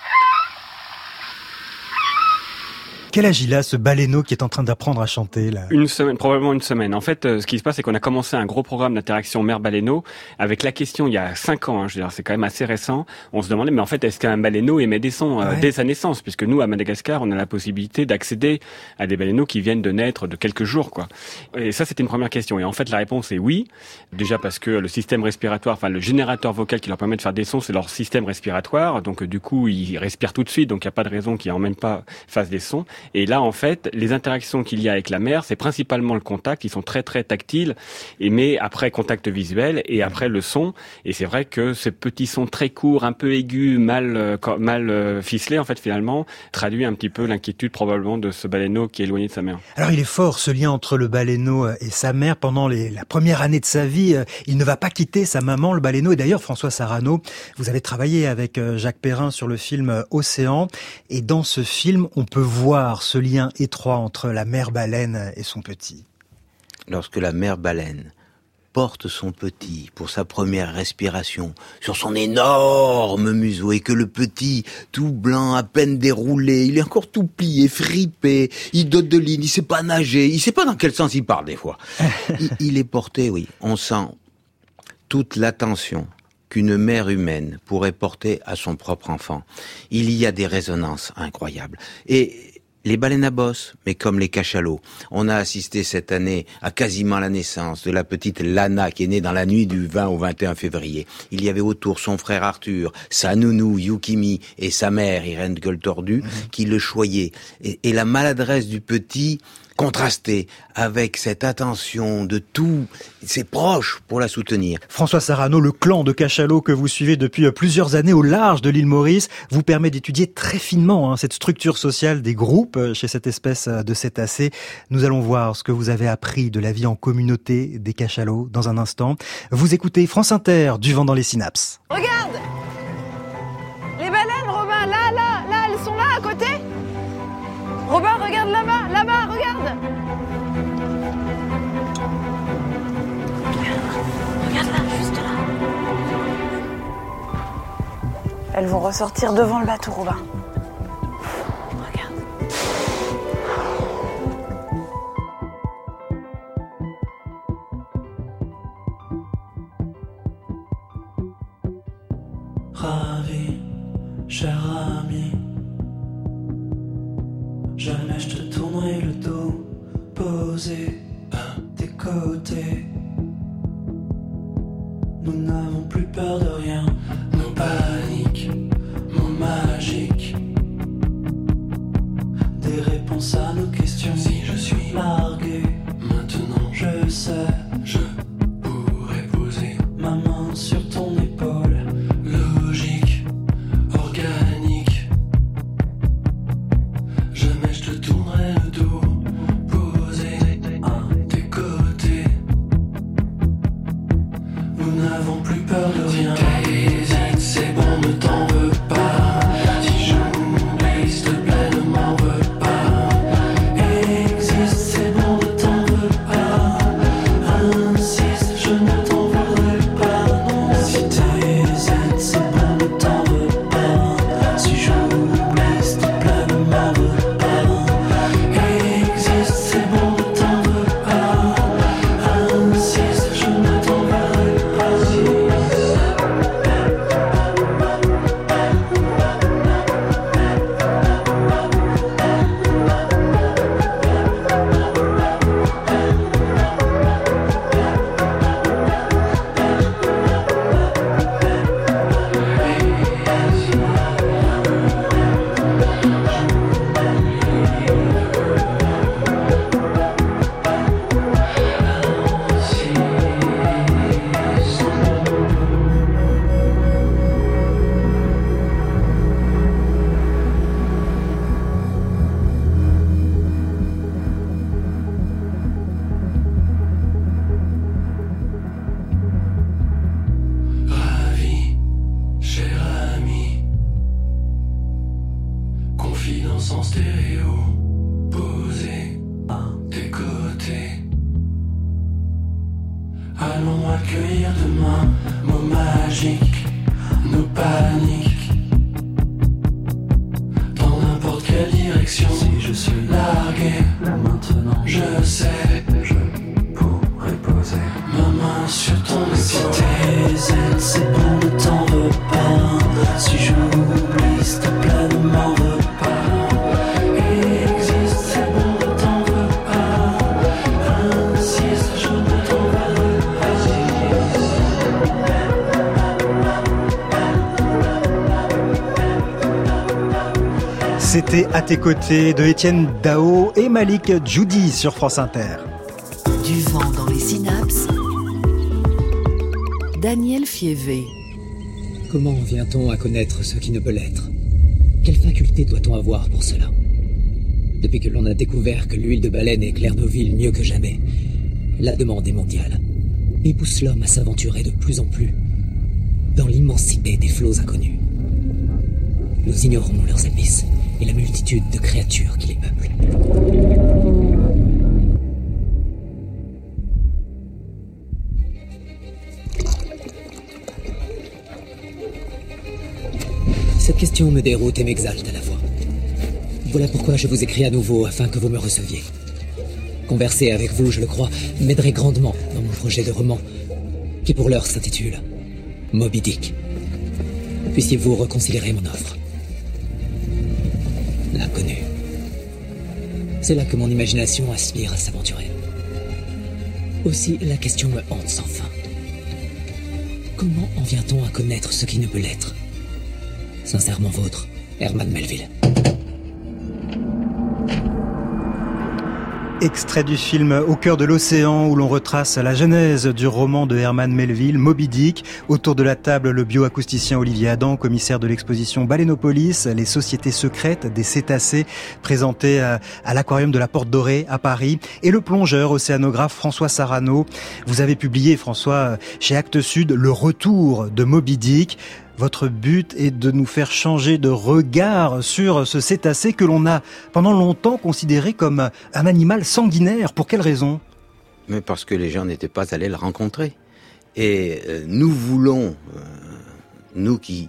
Speaker 1: Quel âge il a, ce baleineau qui est en train d'apprendre à chanter, là?
Speaker 3: Une semaine, probablement une semaine. En fait, ce qui se passe, c'est qu'on a commencé un gros programme d'interaction mère-baleineau avec la question, il y a 5 ans, je veux dire, c'est quand même assez récent. On se demandait, mais en fait, est-ce qu'un baleineau émet des sons dès sa naissance? Puisque nous, à Madagascar, on a la possibilité d'accéder à des baleineaux qui viennent de naître de quelques jours, quoi. Et ça, c'était une première question. Et en fait, la réponse est oui. Déjà parce que le système respiratoire, le générateur vocal qui leur permet de faire des sons, c'est leur système respiratoire. Donc, du coup, ils respirent tout de suite. Donc, il n'y a pas de raison qu'ils en même pas fassent des sons. Et là, en fait, les interactions qu'il y a avec la mère, c'est principalement le contact. Ils sont très, très tactiles. Mais après, contact visuel et après le son. Et c'est vrai que ce petit son très court, un peu aigu, mal ficelé, en fait, finalement, traduit un petit peu l'inquiétude probablement de ce baleineau qui est éloigné de sa mère.
Speaker 1: Alors, il est fort, ce lien entre le baleineau et sa mère. Pendant la première année de sa vie, il ne va pas quitter sa maman, le baleineau. Et d'ailleurs, François Sarano, vous avez travaillé avec Jacques Perrin sur le film Océan. Et dans ce film, on peut voir ce lien étroit entre la mère baleine et son petit.
Speaker 6: Lorsque la mère baleine porte son petit pour sa première respiration sur son énorme museau et que le petit, tout blanc, à peine déroulé, il est encore tout plié, fripé, il dote de ligne, il sait pas nager, il sait pas dans quel sens il parle des fois. Il est porté, oui, on sent toute l'attention qu'une mère humaine pourrait porter à son propre enfant. Il y a des résonances incroyables. Et les baleines à bosse, mais comme les cachalots. On a assisté cette année à quasiment la naissance de la petite Lana qui est née dans la nuit du 20 au 21 février. Il y avait autour son frère Arthur, sa nounou Yukimi et sa mère Irène Gueule Tordue qui le choyaient. Et la maladresse du petit contrasté avec cette attention de tous ses proches pour la soutenir.
Speaker 1: François Sarano, le clan de cachalots que vous suivez depuis plusieurs années au large de l'île Maurice vous permet d'étudier très finement cette structure sociale des groupes chez cette espèce de cétacés. Nous allons voir ce que vous avez appris de la vie en communauté des cachalots dans un instant. Vous écoutez France Inter, du vent dans les synapses.
Speaker 4: Regarde! Les baleines, Robin, là, elles sont là, à côté. Robin, regarde là-bas, regarde. Elles vont ressortir devant le bateau, Robin. Regarde.
Speaker 9: Ravi, cher ami, jamais je te tournerai le dos, posé à tes côtés. Nous n'avons plus peur de rien, nos paniques, mots magiques, des réponses à nos questions. Si je suis largué, maintenant je sais, je pourrais poser ma main sur ton épaule. Logique, organique, jamais je te tournerai le dos, posé à tes côtés. Nous n'avons plus peur de rien. T'hésites, c'est bon, ne t'en veux pas. Si j'oublie, s'il te plaît, ne m'en veux pas. Existe, c'est bon, ne t'en veux pas. Insiste, je ne t'en voudrais pas. Non, si t'hésites, c'est bon, ne t'en veux pas. Si j'oublie, s'il te plaît, ne m'en veux pas. Existe, c'est bon, ne t'en veux pas. Insiste, je ne t'en voudrais pas. Ravi, cher ami, confidence en stéréo, posé à tes côtés. Allons accueillir demain, mots magiques, nos paniques, dans n'importe quelle direction. Si je suis largué, maintenant je sais, je pourrais poser ma main sur ton épaule. Si t'hésites, c'est bon, ne t'en veux pas. Si j'oublie, s'il te plaît, ne m'en veux pas. Existe, c'est bon, ne t'en veux pas. Insiste, je ne t'en voudrais pas.
Speaker 1: C'était À tes côtés de Étienne Dao et Malik Djoudi sur France Inter.
Speaker 2: Du vent dans les synapses. Daniel Fievé.
Speaker 10: Comment vient-on à connaître ce qui ne peut l'être? Quelle faculté doit-on avoir pour cela? Depuis que l'on a découvert que l'huile de baleine éclaire nos villes mieux que jamais, la demande est mondiale et pousse l'homme à s'aventurer de plus en plus dans l'immensité des flots inconnus. Nous ignorons leurs abysses et la multitude de créatures qui les peuplent. Cette question me déroute et m'exalte à la fois. Voilà pourquoi je vous écris à nouveau afin que vous me receviez. Converser avec vous, je le crois, m'aiderait grandement dans mon projet de roman, qui pour l'heure s'intitule Moby Dick. Puissiez-vous reconsidérer mon offre. L'inconnu. C'est là que mon imagination aspire à s'aventurer. Aussi, la question me hante sans fin. Comment en vient-on à connaître ce qui ne peut l'être? Sincèrement vôtre, Herman Melville.
Speaker 1: Extrait du film Au cœur de l'océan où l'on retrace la genèse du roman de Herman Melville, Moby Dick. Autour de la table, le bioacousticien Olivier Adam, commissaire de l'exposition Baleiноpolis, les sociétés secrètes des cétacés, présentées à l'aquarium de la Porte Dorée à Paris, et le plongeur océanographe François Sarano. Vous avez publié, François, chez Actes Sud, Le retour de Moby Dick. Votre but est de nous faire changer de regard sur ce cétacé que l'on a pendant longtemps considéré comme un animal sanguinaire. Pour quelle raison?
Speaker 6: Mais parce que les gens n'étaient pas allés le rencontrer. Et nous voulons, nous qui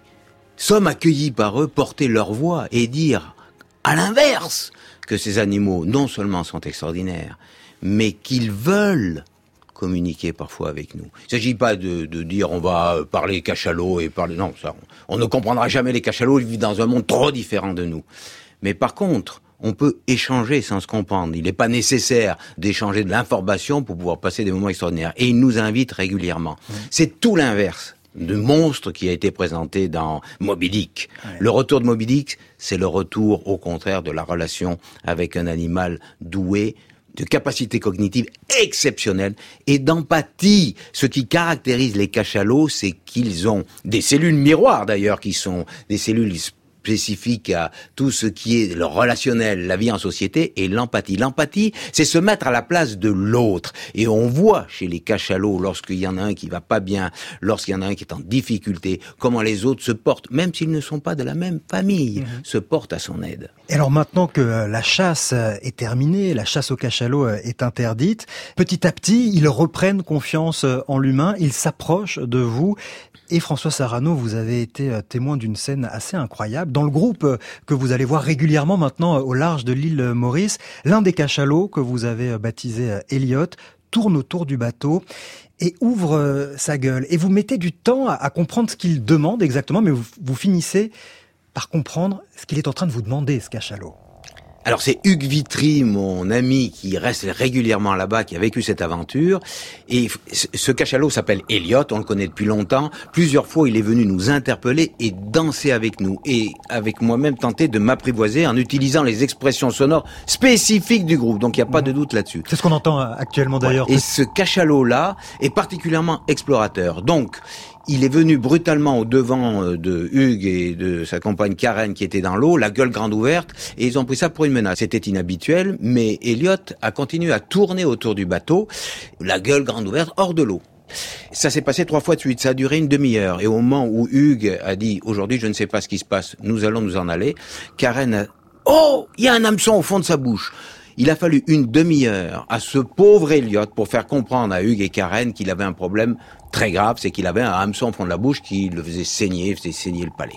Speaker 6: sommes accueillis par eux, porter leur voix et dire, à l'inverse, que ces animaux non seulement sont extraordinaires, mais qu'ils veulent communiquer parfois avec nous. Il ne s'agit pas de dire on va parler cachalot et parler... Non, ça, on ne comprendra jamais les cachalots, ils vivent dans un monde trop différent de nous. Mais par contre, on peut échanger sans se comprendre. Il n'est pas nécessaire d'échanger de l'information pour pouvoir passer des moments extraordinaires. Et ils nous invitent régulièrement. C'est tout l'inverse de monstre qui a été présenté dans Moby Dick. Ouais. Le retour de Moby Dick, c'est le retour, au contraire, de la relation avec un animal doué de capacités cognitives exceptionnelles et d'empathie. Ce qui caractérise les cachalots, c'est qu'ils ont des cellules miroirs, d'ailleurs, qui sont des cellules spécifique à tout ce qui est le relationnel, la vie en société, et l'empathie. L'empathie, c'est se mettre à la place de l'autre. Et on voit chez les cachalots, lorsqu'il y en a un qui va pas bien, lorsqu'il y en a un qui est en difficulté, comment les autres se portent, même s'ils ne sont pas de la même famille, se portent à son aide.
Speaker 1: Et alors maintenant que la chasse est terminée, la chasse aux cachalots est interdite, petit à petit, ils reprennent confiance en l'humain, ils s'approchent de vous. Et François Sarano, vous avez été témoin d'une scène assez incroyable. Dans le groupe que vous allez voir régulièrement maintenant au large de l'île Maurice, l'un des cachalots que vous avez baptisé Elliot tourne autour du bateau et ouvre sa gueule. Et vous mettez du temps à comprendre ce qu'il demande exactement, mais vous finissez par comprendre ce qu'il est en train de vous demander, ce cachalot.
Speaker 6: Alors c'est Hugues Vitry, mon ami, qui reste régulièrement là-bas, qui a vécu cette aventure. Et ce cachalot s'appelle Elliot, on le connaît depuis longtemps. Plusieurs fois, il est venu nous interpeller et danser avec nous. Et avec moi-même, tenter de m'apprivoiser en utilisant les expressions sonores spécifiques du groupe. Donc il n'y a pas de doute là-dessus.
Speaker 1: C'est ce qu'on entend actuellement d'ailleurs.
Speaker 6: Ouais. Et ce cachalot-là est particulièrement explorateur. Donc, il est venu brutalement au devant de Hugues et de sa compagne Karen qui était dans l'eau, la gueule grande ouverte, et ils ont pris ça pour une menace. C'était inhabituel, mais Elliot a continué à tourner autour du bateau, la gueule grande ouverte, hors de l'eau. Ça s'est passé 3 fois de suite, ça a duré une demi-heure, et au moment où Hugues a dit « Aujourd'hui, je ne sais pas ce qui se passe, nous allons nous en aller », Karen a « Oh, il y a un hameçon au fond de sa bouche !» Il a fallu une demi-heure à ce pauvre Elliot pour faire comprendre à Hugues et Karen qu'il avait un problème très grave, c'est qu'il avait un hameçon au fond de la bouche qui le faisait saigner le palais.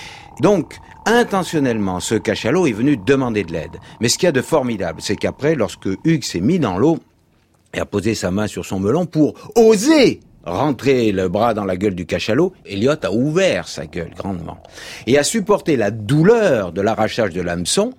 Speaker 6: Donc, intentionnellement, ce cachalot est venu demander de l'aide. Mais ce qu'il y a de formidable, c'est qu'après, lorsque Hugues s'est mis dans l'eau et a posé sa main sur son melon pour oser rentrer le bras dans la gueule du cachalot, Elliot a ouvert sa gueule grandement et a supporté la douleur de l'arrachage de l'hameçon,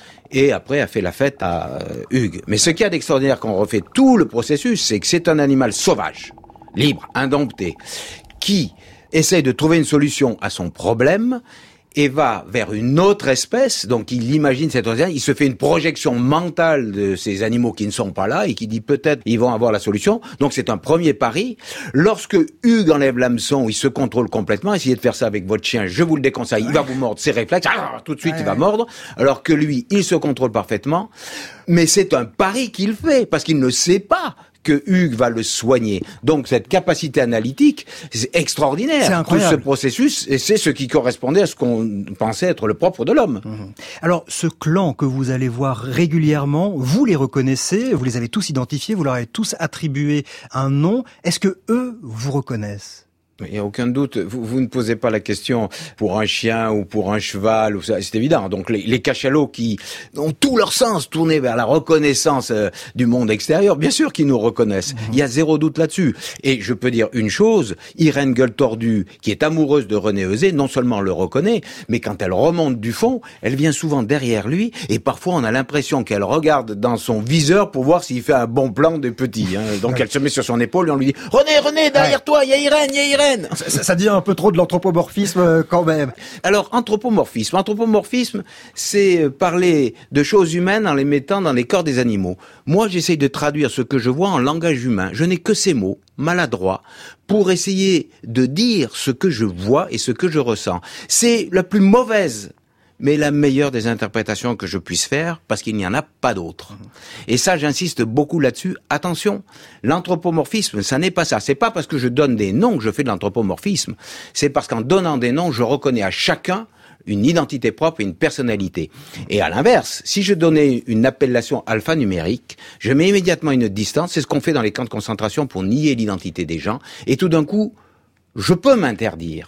Speaker 6: et après a fait la fête à Hugues. Mais ce qu'il y a d'extraordinaire quand on refait tout le processus, c'est que c'est un animal sauvage, libre, indompté, qui essaye de trouver une solution à son problème et va vers une autre espèce. Donc il imagine cette autre espèce, il se fait une projection mentale de ces animaux qui ne sont pas là et qui dit peut-être ils vont avoir la solution. Donc c'est un premier pari. Lorsque Hugues enlève l'hameçon, il se contrôle complètement. Essayez de faire ça avec votre chien, je vous le déconseille, il va vous mordre, ses réflexes, tout de suite il va mordre. Alors que lui, il se contrôle parfaitement. Mais c'est un pari qu'il fait parce qu'il ne sait pas que Hugues va le soigner. Donc cette capacité analytique, c'est extraordinaire.
Speaker 1: C'est incroyable.
Speaker 6: Tout ce processus, et c'est ce qui correspondait à ce qu'on pensait être le propre de l'homme.
Speaker 1: Alors ce clan que vous allez voir régulièrement, vous les reconnaissez, vous les avez tous identifiés, vous leur avez tous attribué un nom. Est-ce que eux vous reconnaissent ?
Speaker 6: Il n'y a aucun doute. Vous ne posez pas la question pour un chien ou pour un cheval, ou ça, c'est évident. Donc les cachalots qui ont tout leur sens tourné vers la reconnaissance du monde extérieur, bien sûr qu'ils nous reconnaissent. Il y a zéro doute là-dessus. Et je peux dire une chose, Irène Gueule Tordue, qui est amoureuse de René Eusé, non seulement le reconnaît, mais quand elle remonte du fond, elle vient souvent derrière lui, et parfois on a l'impression qu'elle regarde dans son viseur pour voir s'il fait un bon plan de petit. Donc elle se met sur son épaule et on lui dit « René, derrière toi, il y a Irène !»
Speaker 1: Ça dit un peu trop de l'anthropomorphisme quand même.
Speaker 6: Alors, anthropomorphisme, c'est parler de choses humaines en les mettant dans les corps des animaux. Moi, j'essaye de traduire ce que je vois en langage humain. Je n'ai que ces mots, maladroits, pour essayer de dire ce que je vois et ce que je ressens. C'est la plus mauvaise, mais la meilleure des interprétations que je puisse faire, parce qu'il n'y en a pas d'autres. Et ça, j'insiste beaucoup là-dessus. Attention, l'anthropomorphisme, ça n'est pas ça. C'est pas parce que je donne des noms que je fais de l'anthropomorphisme. C'est parce qu'en donnant des noms, je reconnais à chacun une identité propre et une personnalité. Et à l'inverse, si je donnais une appellation alphanumérique, je mets immédiatement une distance. C'est ce qu'on fait dans les camps de concentration pour nier l'identité des gens. Et tout d'un coup, je peux m'interdire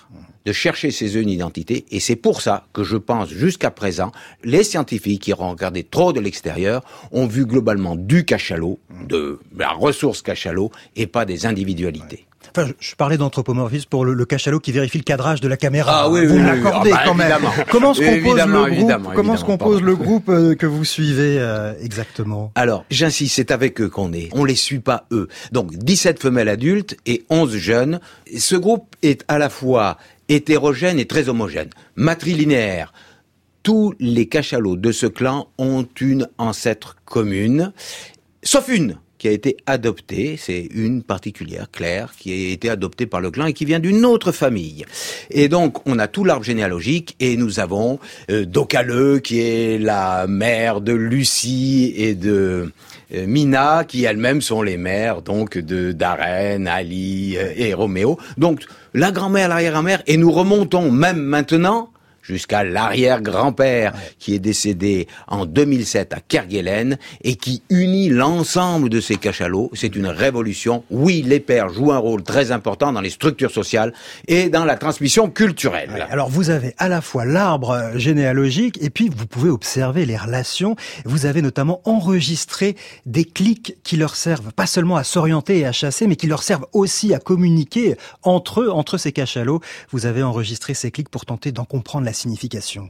Speaker 6: de chercher chez eux une identité, et c'est pour ça que je pense jusqu'à présent, les scientifiques qui ont regardé trop de l'extérieur ont vu globalement du cachalot, de la ressource cachalot, et pas des individualités.
Speaker 1: Enfin, je parlais d'anthropomorphisme pour le cachalot qui vérifie le cadrage de la caméra.
Speaker 6: Ah oui,
Speaker 1: vous
Speaker 6: oui,
Speaker 1: me
Speaker 6: oui,
Speaker 1: l'accordez quand même.
Speaker 6: évidemment.
Speaker 1: Comment se compose
Speaker 6: Évidemment,
Speaker 1: le groupe
Speaker 6: évidemment,
Speaker 1: Comment se compose
Speaker 6: pardon.
Speaker 1: le groupe que vous suivez exactement?
Speaker 6: Alors, j'insiste, c'est avec eux qu'on est. On les suit pas eux. Donc, 17 femelles adultes et 11 jeunes. Ce groupe est à la fois hétérogène et très homogène. Matrilinéaire. Tous les cachalots de ce clan ont une ancêtre commune, sauf une qui a été adoptée, c'est une particulière, Claire, qui a été adoptée par le clan et qui vient d'une autre famille. Et donc, on a tout l'arbre généalogique et nous avons Docaleux, qui est la mère de Lucie et de Mina, qui elles-mêmes sont les mères donc de Darren, Ali et Roméo. Donc, la grand-mère, l'arrière-grand-mère, et nous remontons même maintenant jusqu'à l'arrière-grand-père qui est décédé en 2007 à Kerguelen et qui unit l'ensemble de ces cachalots. C'est une révolution. Oui, les pères jouent un rôle très important dans les structures sociales et dans la transmission culturelle.
Speaker 1: Ouais, alors vous avez à la fois l'arbre généalogique et puis vous pouvez observer les relations. Vous avez notamment enregistré des clics qui leur servent pas seulement à s'orienter et à chasser, mais qui leur servent aussi à communiquer entre eux, entre ces cachalots. Vous avez enregistré ces clics pour tenter d'en comprendre la signification.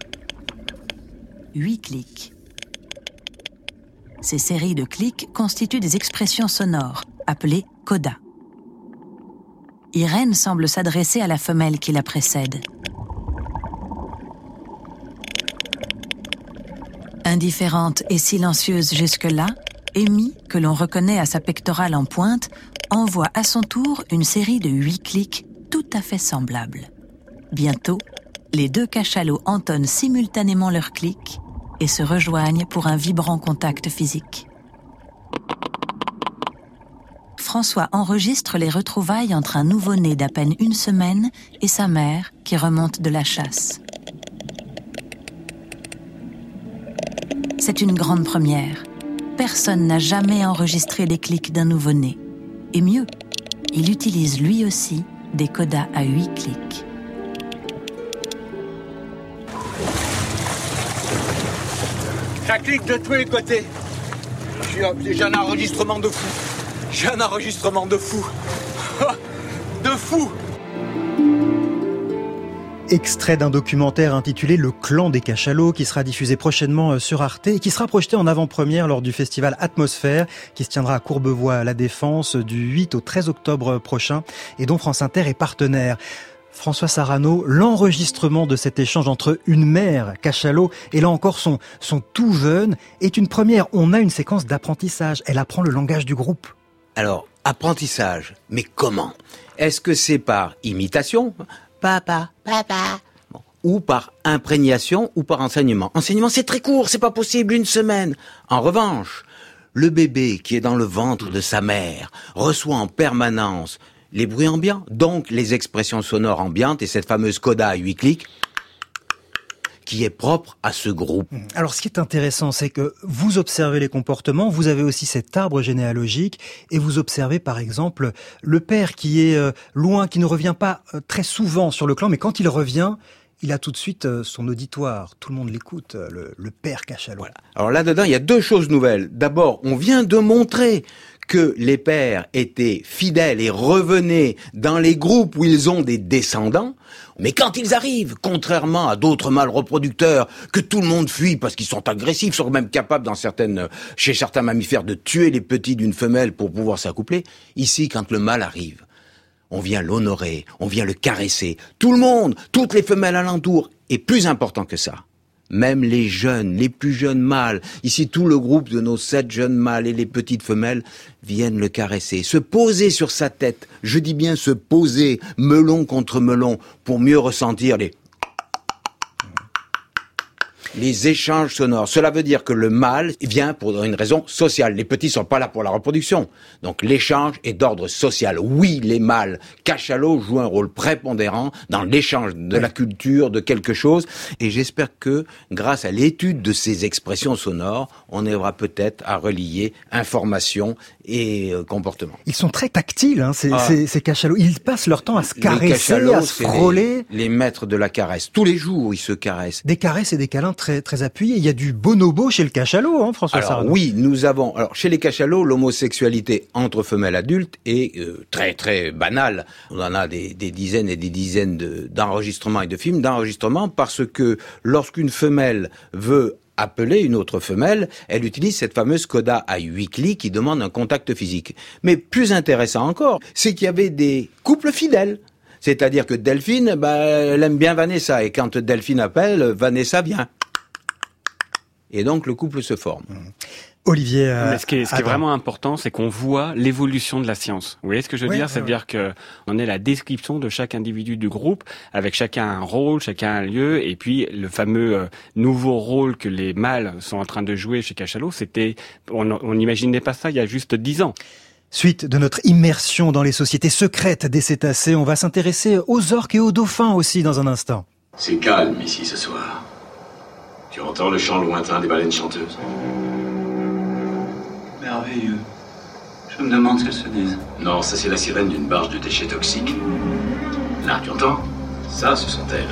Speaker 11: 8 clics. Ces séries de clics constituent des expressions sonores, appelées codas. Irène semble s'adresser à la femelle qui la précède. Indifférente et silencieuse jusque-là, Amy, que l'on reconnaît à sa pectorale en pointe, envoie à son tour une série de 8 clics tout à fait semblables. Bientôt, les deux cachalots entonnent simultanément leurs clics et se rejoignent pour un vibrant contact physique. François enregistre les retrouvailles entre un nouveau-né d'à peine 1 semaine et sa mère qui remonte de la chasse. C'est une grande première. Personne n'a jamais enregistré les clics d'un nouveau-né. Et mieux, il utilise lui aussi des codas à 8 clics.
Speaker 6: Ça clique de tous les côtés. J'ai un enregistrement de fou. J'ai un enregistrement de fou. De fou.
Speaker 1: Extrait d'un documentaire intitulé Le Clan des Cachalots qui sera diffusé prochainement sur Arte et qui sera projeté en avant-première lors du festival Atmosphère qui se tiendra à Courbevoie à La Défense du 8 au 13 octobre prochain et dont France Inter est partenaire. François Sarano, l'enregistrement de cet échange entre une mère cachalot et là encore son tout jeune est une première. On a une séquence d'apprentissage. Elle apprend le langage du groupe.
Speaker 6: Alors, apprentissage, mais comment? Est-ce que c'est par imitation? Papa, papa. Bon. Ou par imprégnation ou par enseignement? Enseignement, c'est très court, c'est pas possible, 1 semaine. En revanche, le bébé qui est dans le ventre de sa mère reçoit en permanence les bruits ambiants, donc les expressions sonores ambiantes et cette fameuse coda à 8 clics qui est propre à ce groupe.
Speaker 1: Alors ce qui est intéressant, c'est que vous observez les comportements, vous avez aussi cet arbre généalogique et vous observez par exemple le père qui est loin, qui ne revient pas très souvent sur le clan, mais quand il revient, il a tout de suite son auditoire, tout le monde l'écoute, le père cachalot.
Speaker 6: Voilà. Alors là-dedans, il y a 2 choses nouvelles. D'abord, on vient de montrer que les pères étaient fidèles et revenaient dans les groupes où ils ont des descendants, mais quand ils arrivent, contrairement à d'autres mâles reproducteurs que tout le monde fuit parce qu'ils sont agressifs, sont même capables chez certains mammifères de tuer les petits d'une femelle pour pouvoir s'accoupler, ici, quand le mâle arrive, on vient l'honorer, on vient le caresser. Tout le monde, toutes les femelles alentour, et plus important que ça, même les jeunes, les plus jeunes mâles, ici tout le groupe de nos 7 jeunes mâles et les petites femelles viennent le caresser, se poser sur sa tête, je dis bien se poser, melon contre melon, pour mieux ressentir les... les échanges sonores. Cela veut dire que le mâle vient pour une raison sociale. Les petits sont pas là pour la reproduction. Donc l'échange est d'ordre social. Oui, les mâles cachalots jouent un rôle prépondérant dans l'échange de la culture, de quelque chose. Et j'espère que, grâce à l'étude de ces expressions sonores, on arrivera peut-être à relier information et comportement.
Speaker 1: Ils sont très tactiles, hein, ces cachalots. Ils passent leur temps à se caresser, à se frôler.
Speaker 6: Les maîtres de la caresse. Tous les jours, ils se caressent.
Speaker 1: Des caresses et des câlins très, très appuyés. Il y a du bonobo chez le cachalot, hein, François Sarano.
Speaker 6: Oui, nous avons... Alors, chez les cachalots, l'homosexualité entre femelles adultes est très, très banale. On en a des dizaines et des dizaines d'enregistrements et de films d'enregistrements parce que lorsqu'une femelle veut appeler une autre femelle, elle utilise cette fameuse coda à 8 clics qui demande un contact physique. Mais plus intéressant encore, c'est qu'il y avait des couples fidèles. C'est-à-dire que Delphine, elle aime bien Vanessa, et quand Delphine appelle, Vanessa vient. Et donc le couple se forme.
Speaker 1: Olivier,
Speaker 3: mais ce qui est vraiment important, c'est qu'on voit l'évolution de la science. Vous voyez ce que je veux dire? C'est-à-dire que on est la description de chaque individu du groupe, avec chacun un rôle, chacun un lieu, et puis le fameux nouveau rôle que les mâles sont en train de jouer chez Cachalot, on n'imaginait pas ça il y a juste 10 ans.
Speaker 1: Suite de notre immersion dans les sociétés secrètes des cétacés, on va s'intéresser aux orques et aux dauphins aussi dans un instant.
Speaker 12: C'est calme ici ce soir. Tu entends le chant lointain des baleines chanteuses?
Speaker 13: Merveilleux. Je me demande ce qu'elles se disent.
Speaker 12: Non, ça c'est la sirène d'une barge de déchets toxiques. Là, tu entends? Ça, ce sont elles.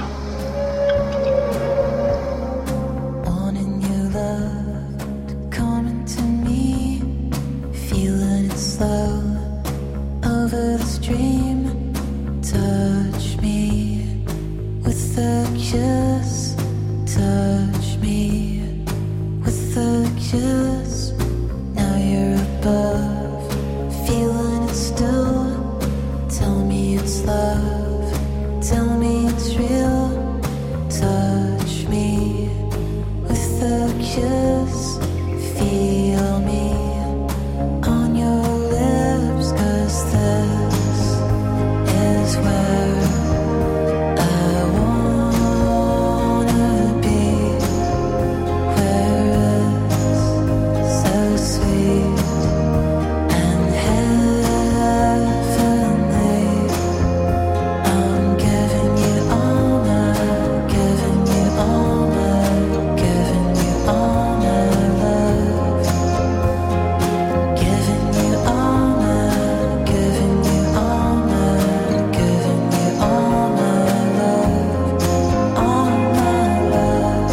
Speaker 9: Slow over the stream, touch me with a kiss, touch me with a kiss. Now you're above, feeling it still. Tell me it's love, tell me it's real. Touch me with a kiss, feel me on your lips, 'cause this is where I wanna be, where it's so sweet and heavenly. I'm giving you all my, giving you all my, giving you all my love. Giving you all my, giving you all my, giving you all my love, all my love.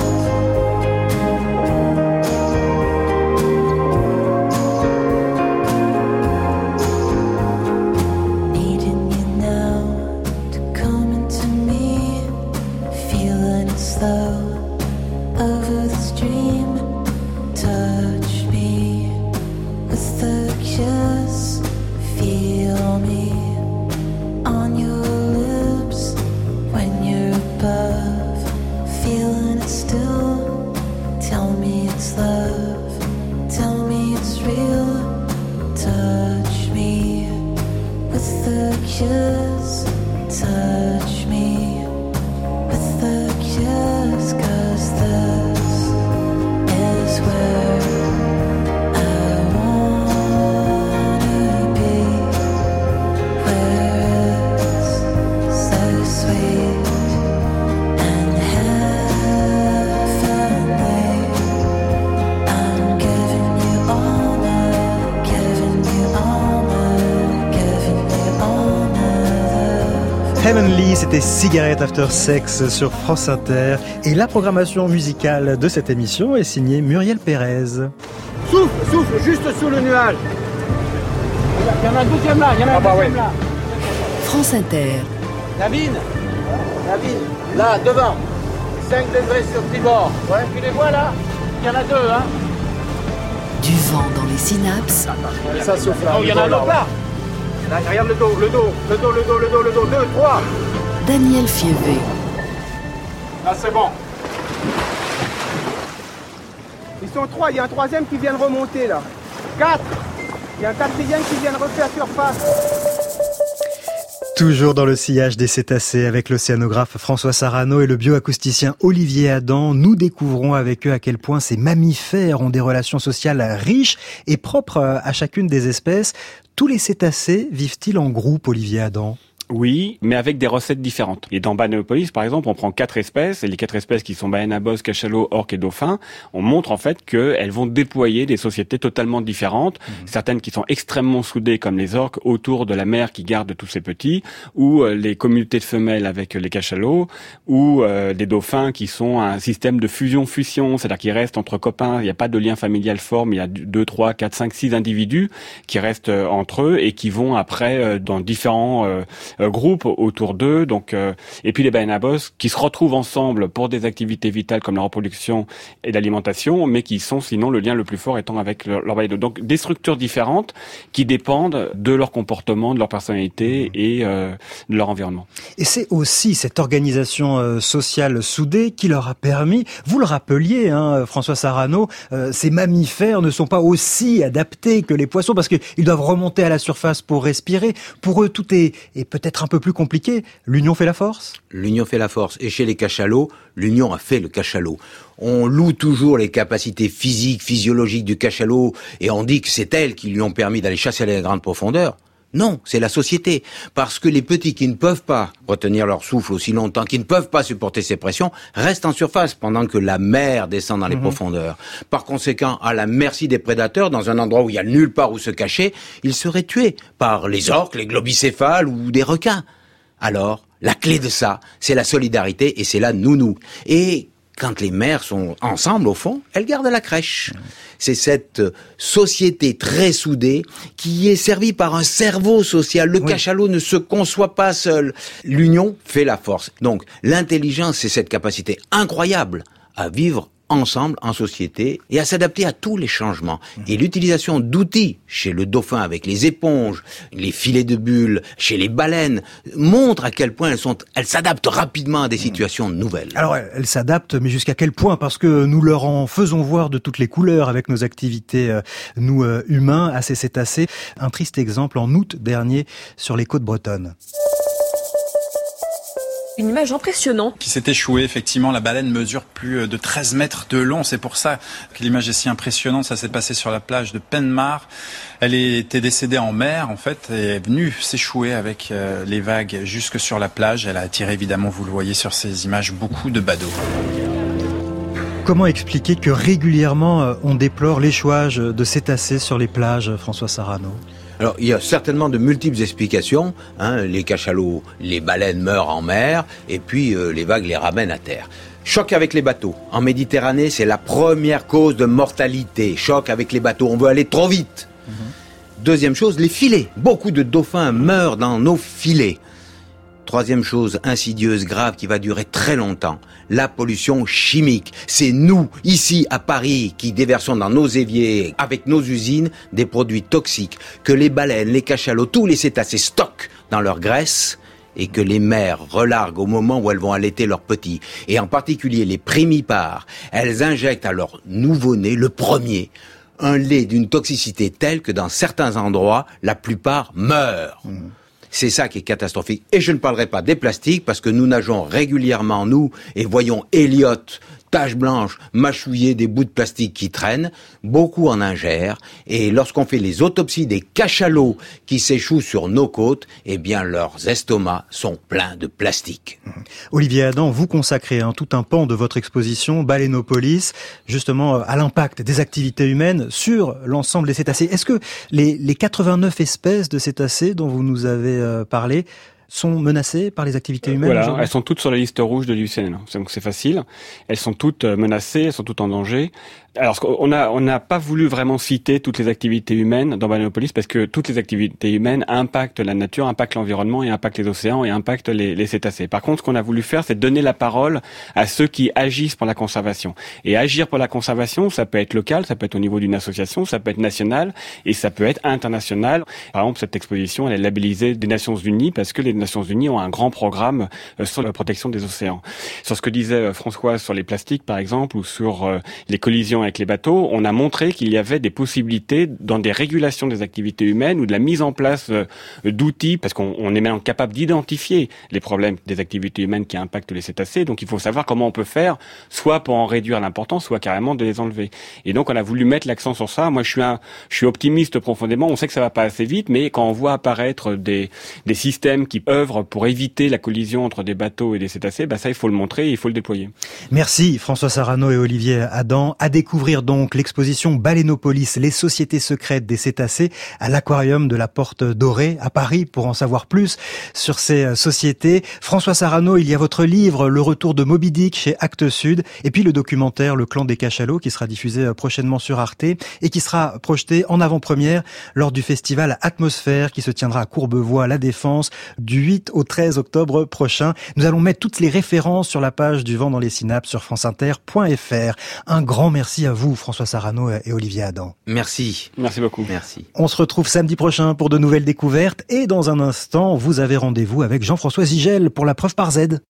Speaker 9: Needing you now to come into me, feeling it slow over the stream. Touch me with a kiss, feel me on your lips when you're above, feeling it still. Tell me it's love, tell me it's real. Touch me with a kiss, touch me with a kiss, 'cause this is where I wanna be, where it's so sweet and heavenly. I'm giving you all my, giving you all my, giving you all my love.
Speaker 1: Heavenly, c'était Cigarette After Sex sur France Inter. Et la programmation musicale de cette émission est signée Muriel Pérez.
Speaker 14: Souffle, souffle, juste sous le nuage. Il y en a un deuxième là, il y en a un deuxième là.
Speaker 2: France Inter.
Speaker 14: Navine, là, devant. 5 degrés sur tribord. Ouais, tu les vois là? Il y en a 2, hein.
Speaker 2: Du vent dans les synapses.
Speaker 14: Ça souffle là. Oh, il y en a un autre là. Là, regarde le dos, 2, 3.
Speaker 2: Daniel Fievé.
Speaker 14: Là, c'est bon. Ils sont 3, il y a un troisième qui vient de remonter là. 4. Il y a un quatrième qui vient de refaire surface.
Speaker 1: Toujours dans le sillage des cétacés avec l'océanographe François Sarano et le bioacousticien Olivier Adam, nous découvrons avec eux à quel point ces mammifères ont des relations sociales riches et propres à chacune des espèces. Tous les cétacés vivent-ils en groupe, Olivier Adam ?
Speaker 3: Oui, mais avec des recettes différentes. Et dans Baleinopolis, par exemple, on prend 4 espèces, et les 4 espèces qui sont baleine à bosse, cachalot, orque et dauphin, on montre en fait qu'elles vont déployer des sociétés totalement différentes, certaines qui sont extrêmement soudées comme les orques autour de la mère qui garde tous ses petits, ou les communautés de femelles avec les cachalots, ou des dauphins qui sont un système de fusion-fusion, c'est-à-dire qu'ils restent entre copains, il n'y a pas de lien familial fort, mais il y a 2, 3, 4, 5, 6 individus qui restent entre eux et qui vont après dans différents groupes autour d'eux, donc et puis les baleines à bosse qui se retrouvent ensemble pour des activités vitales comme la reproduction et l'alimentation, mais qui sont sinon le lien le plus fort étant avec leur baleine. Donc des structures différentes qui dépendent de leur comportement, de leur personnalité et de leur environnement.
Speaker 1: Et c'est aussi cette organisation sociale soudée qui leur a permis, vous le rappeliez, François Sarano, ces mammifères ne sont pas aussi adaptés que les poissons parce qu'ils doivent remonter à la surface pour respirer. Pour eux, tout est peut-être un peu plus compliqué. L'union fait la force ?
Speaker 6: L'union fait la force. Et chez les cachalots, l'union a fait le cachalot. On loue toujours les capacités physiques, physiologiques du cachalot et on dit que c'est elles qui lui ont permis d'aller chasser à la grande profondeur. Non, c'est la société. Parce que les petits qui ne peuvent pas retenir leur souffle aussi longtemps, qui ne peuvent pas supporter ces pressions, restent en surface pendant que la mer descend dans les profondeurs. Par conséquent, à la merci des prédateurs, dans un endroit où il y a nulle part où se cacher, ils seraient tués par les orques, les globicéphales ou des requins. Alors, la clé de ça, c'est la solidarité et c'est la nounou. Et quand les mères sont ensemble, au fond, elles gardent la crèche. C'est cette société très soudée qui est servie par un cerveau social. Le cachalot ne se conçoit pas seul. L'union fait la force. Donc, l'intelligence, c'est cette capacité incroyable à vivre ensemble, en société, et à s'adapter à tous les changements. Et l'utilisation d'outils chez le dauphin avec les éponges, les filets de bulles, chez les baleines, montre à quel point elles s'adaptent rapidement à des situations nouvelles.
Speaker 1: Alors, elles s'adaptent, mais jusqu'à quel point ? Parce que nous leur en faisons voir de toutes les couleurs avec nos activités, nous humains, à ces cétacés. Un triste exemple en août dernier sur les côtes bretonnes.
Speaker 15: Une image impressionnante.
Speaker 16: Qui s'est échouée, effectivement, la baleine mesure plus de 13 mètres de long, c'est pour ça que l'image est si impressionnante, ça s'est passé sur la plage de Penmar. Elle était décédée en mer, en fait, et est venue s'échouer avec les vagues jusque sur la plage. Elle a attiré, évidemment, vous le voyez sur ces images, beaucoup de badauds.
Speaker 1: Comment expliquer que régulièrement on déplore l'échouage de cétacés sur les plages, François Sarano ?
Speaker 6: Alors, il y a certainement de multiples explications. Les cachalots, les baleines meurent en mer, et puis les vagues les ramènent à terre. Choc avec les bateaux. En Méditerranée, c'est la première cause de mortalité. Choc avec les bateaux. On veut aller trop vite. Deuxième chose, les filets. Beaucoup de dauphins meurent dans nos filets. Troisième chose insidieuse, grave, qui va durer très longtemps, la pollution chimique. C'est nous, ici à Paris, qui déversons dans nos éviers, avec nos usines, des produits toxiques que les baleines, les cachalots, tous les cétacés stockent dans leur graisse et que les mères relarguent au moment où elles vont allaiter leurs petits. Et en particulier les primipares, elles injectent à leur nouveau-né, le premier, un lait d'une toxicité telle que dans certains endroits, la plupart meurent. C'est ça qui est catastrophique. Et je ne parlerai pas des plastiques, parce que nous nageons régulièrement, nous, et voyons Elliot, taches blanches, mâchouiller des bouts de plastique qui traînent. Beaucoup en ingèrent. Et lorsqu'on fait les autopsies des cachalots qui s'échouent sur nos côtes, eh bien, leurs estomacs sont pleins de plastique.
Speaker 1: Olivier Adam, vous consacrez tout un pan de votre exposition Baleinopolis, justement à l'impact des activités humaines sur l'ensemble des cétacés. Est-ce que les 89 espèces de cétacés dont vous nous avez parlé sont menacées par les activités humaines?
Speaker 3: Voilà, elles sont toutes sur la liste rouge de l'IUCN, donc c'est facile. Elles sont toutes menacées, elles sont toutes en danger. Alors, on n'a pas voulu vraiment citer toutes les activités humaines dans Baleinopolis parce que toutes les activités humaines impactent la nature, impactent l'environnement et impactent les océans et impactent les cétacés. Par contre, ce qu'on a voulu faire, c'est donner la parole à ceux qui agissent pour la conservation. Et agir pour la conservation, ça peut être local, ça peut être au niveau d'une association, ça peut être national et ça peut être international. Par exemple, cette exposition, elle est labellisée des Nations Unies parce que les Nations Unies ont un grand programme sur la protection des océans. Sur ce que disait François sur les plastiques, par exemple, ou sur les collisions avec les bateaux, on a montré qu'il y avait des possibilités dans des régulations des activités humaines ou de la mise en place d'outils, parce qu'on est maintenant capable d'identifier les problèmes des activités humaines qui impactent les cétacés. Donc il faut savoir comment on peut faire, soit pour en réduire l'importance, soit carrément de les enlever. Et donc on a voulu mettre l'accent sur ça. Moi je suis optimiste profondément. On sait que ça va pas assez vite, mais quand on voit apparaître des systèmes qui œuvrent pour éviter la collision entre des bateaux et des cétacés, ça il faut le montrer et il faut le déployer.
Speaker 1: Merci François Sarano et Olivier Adam. À découvrir donc l'exposition Baleinopolis, les sociétés secrètes des cétacés, à l'aquarium de la Porte Dorée à Paris, pour en savoir plus sur ces sociétés. François Sarano, il y a votre livre Le Retour de Moby Dick chez Actes Sud, et puis le documentaire Le Clan des Cachalots qui sera diffusé prochainement sur Arte et qui sera projeté en avant-première lors du festival Atmosphère qui se tiendra à Courbevoie, La Défense, du 8 au 13 octobre prochain. Nous allons mettre toutes les références sur la page du Vent dans les Synapses sur franceinter.fr. Un grand merci à vous, François Sarano et Olivier Adam.
Speaker 6: Merci.
Speaker 3: Merci beaucoup.
Speaker 6: Merci.
Speaker 1: On se retrouve samedi prochain pour de nouvelles découvertes et dans un instant, vous avez rendez-vous avec Jean-François Zigel pour la preuve par Z.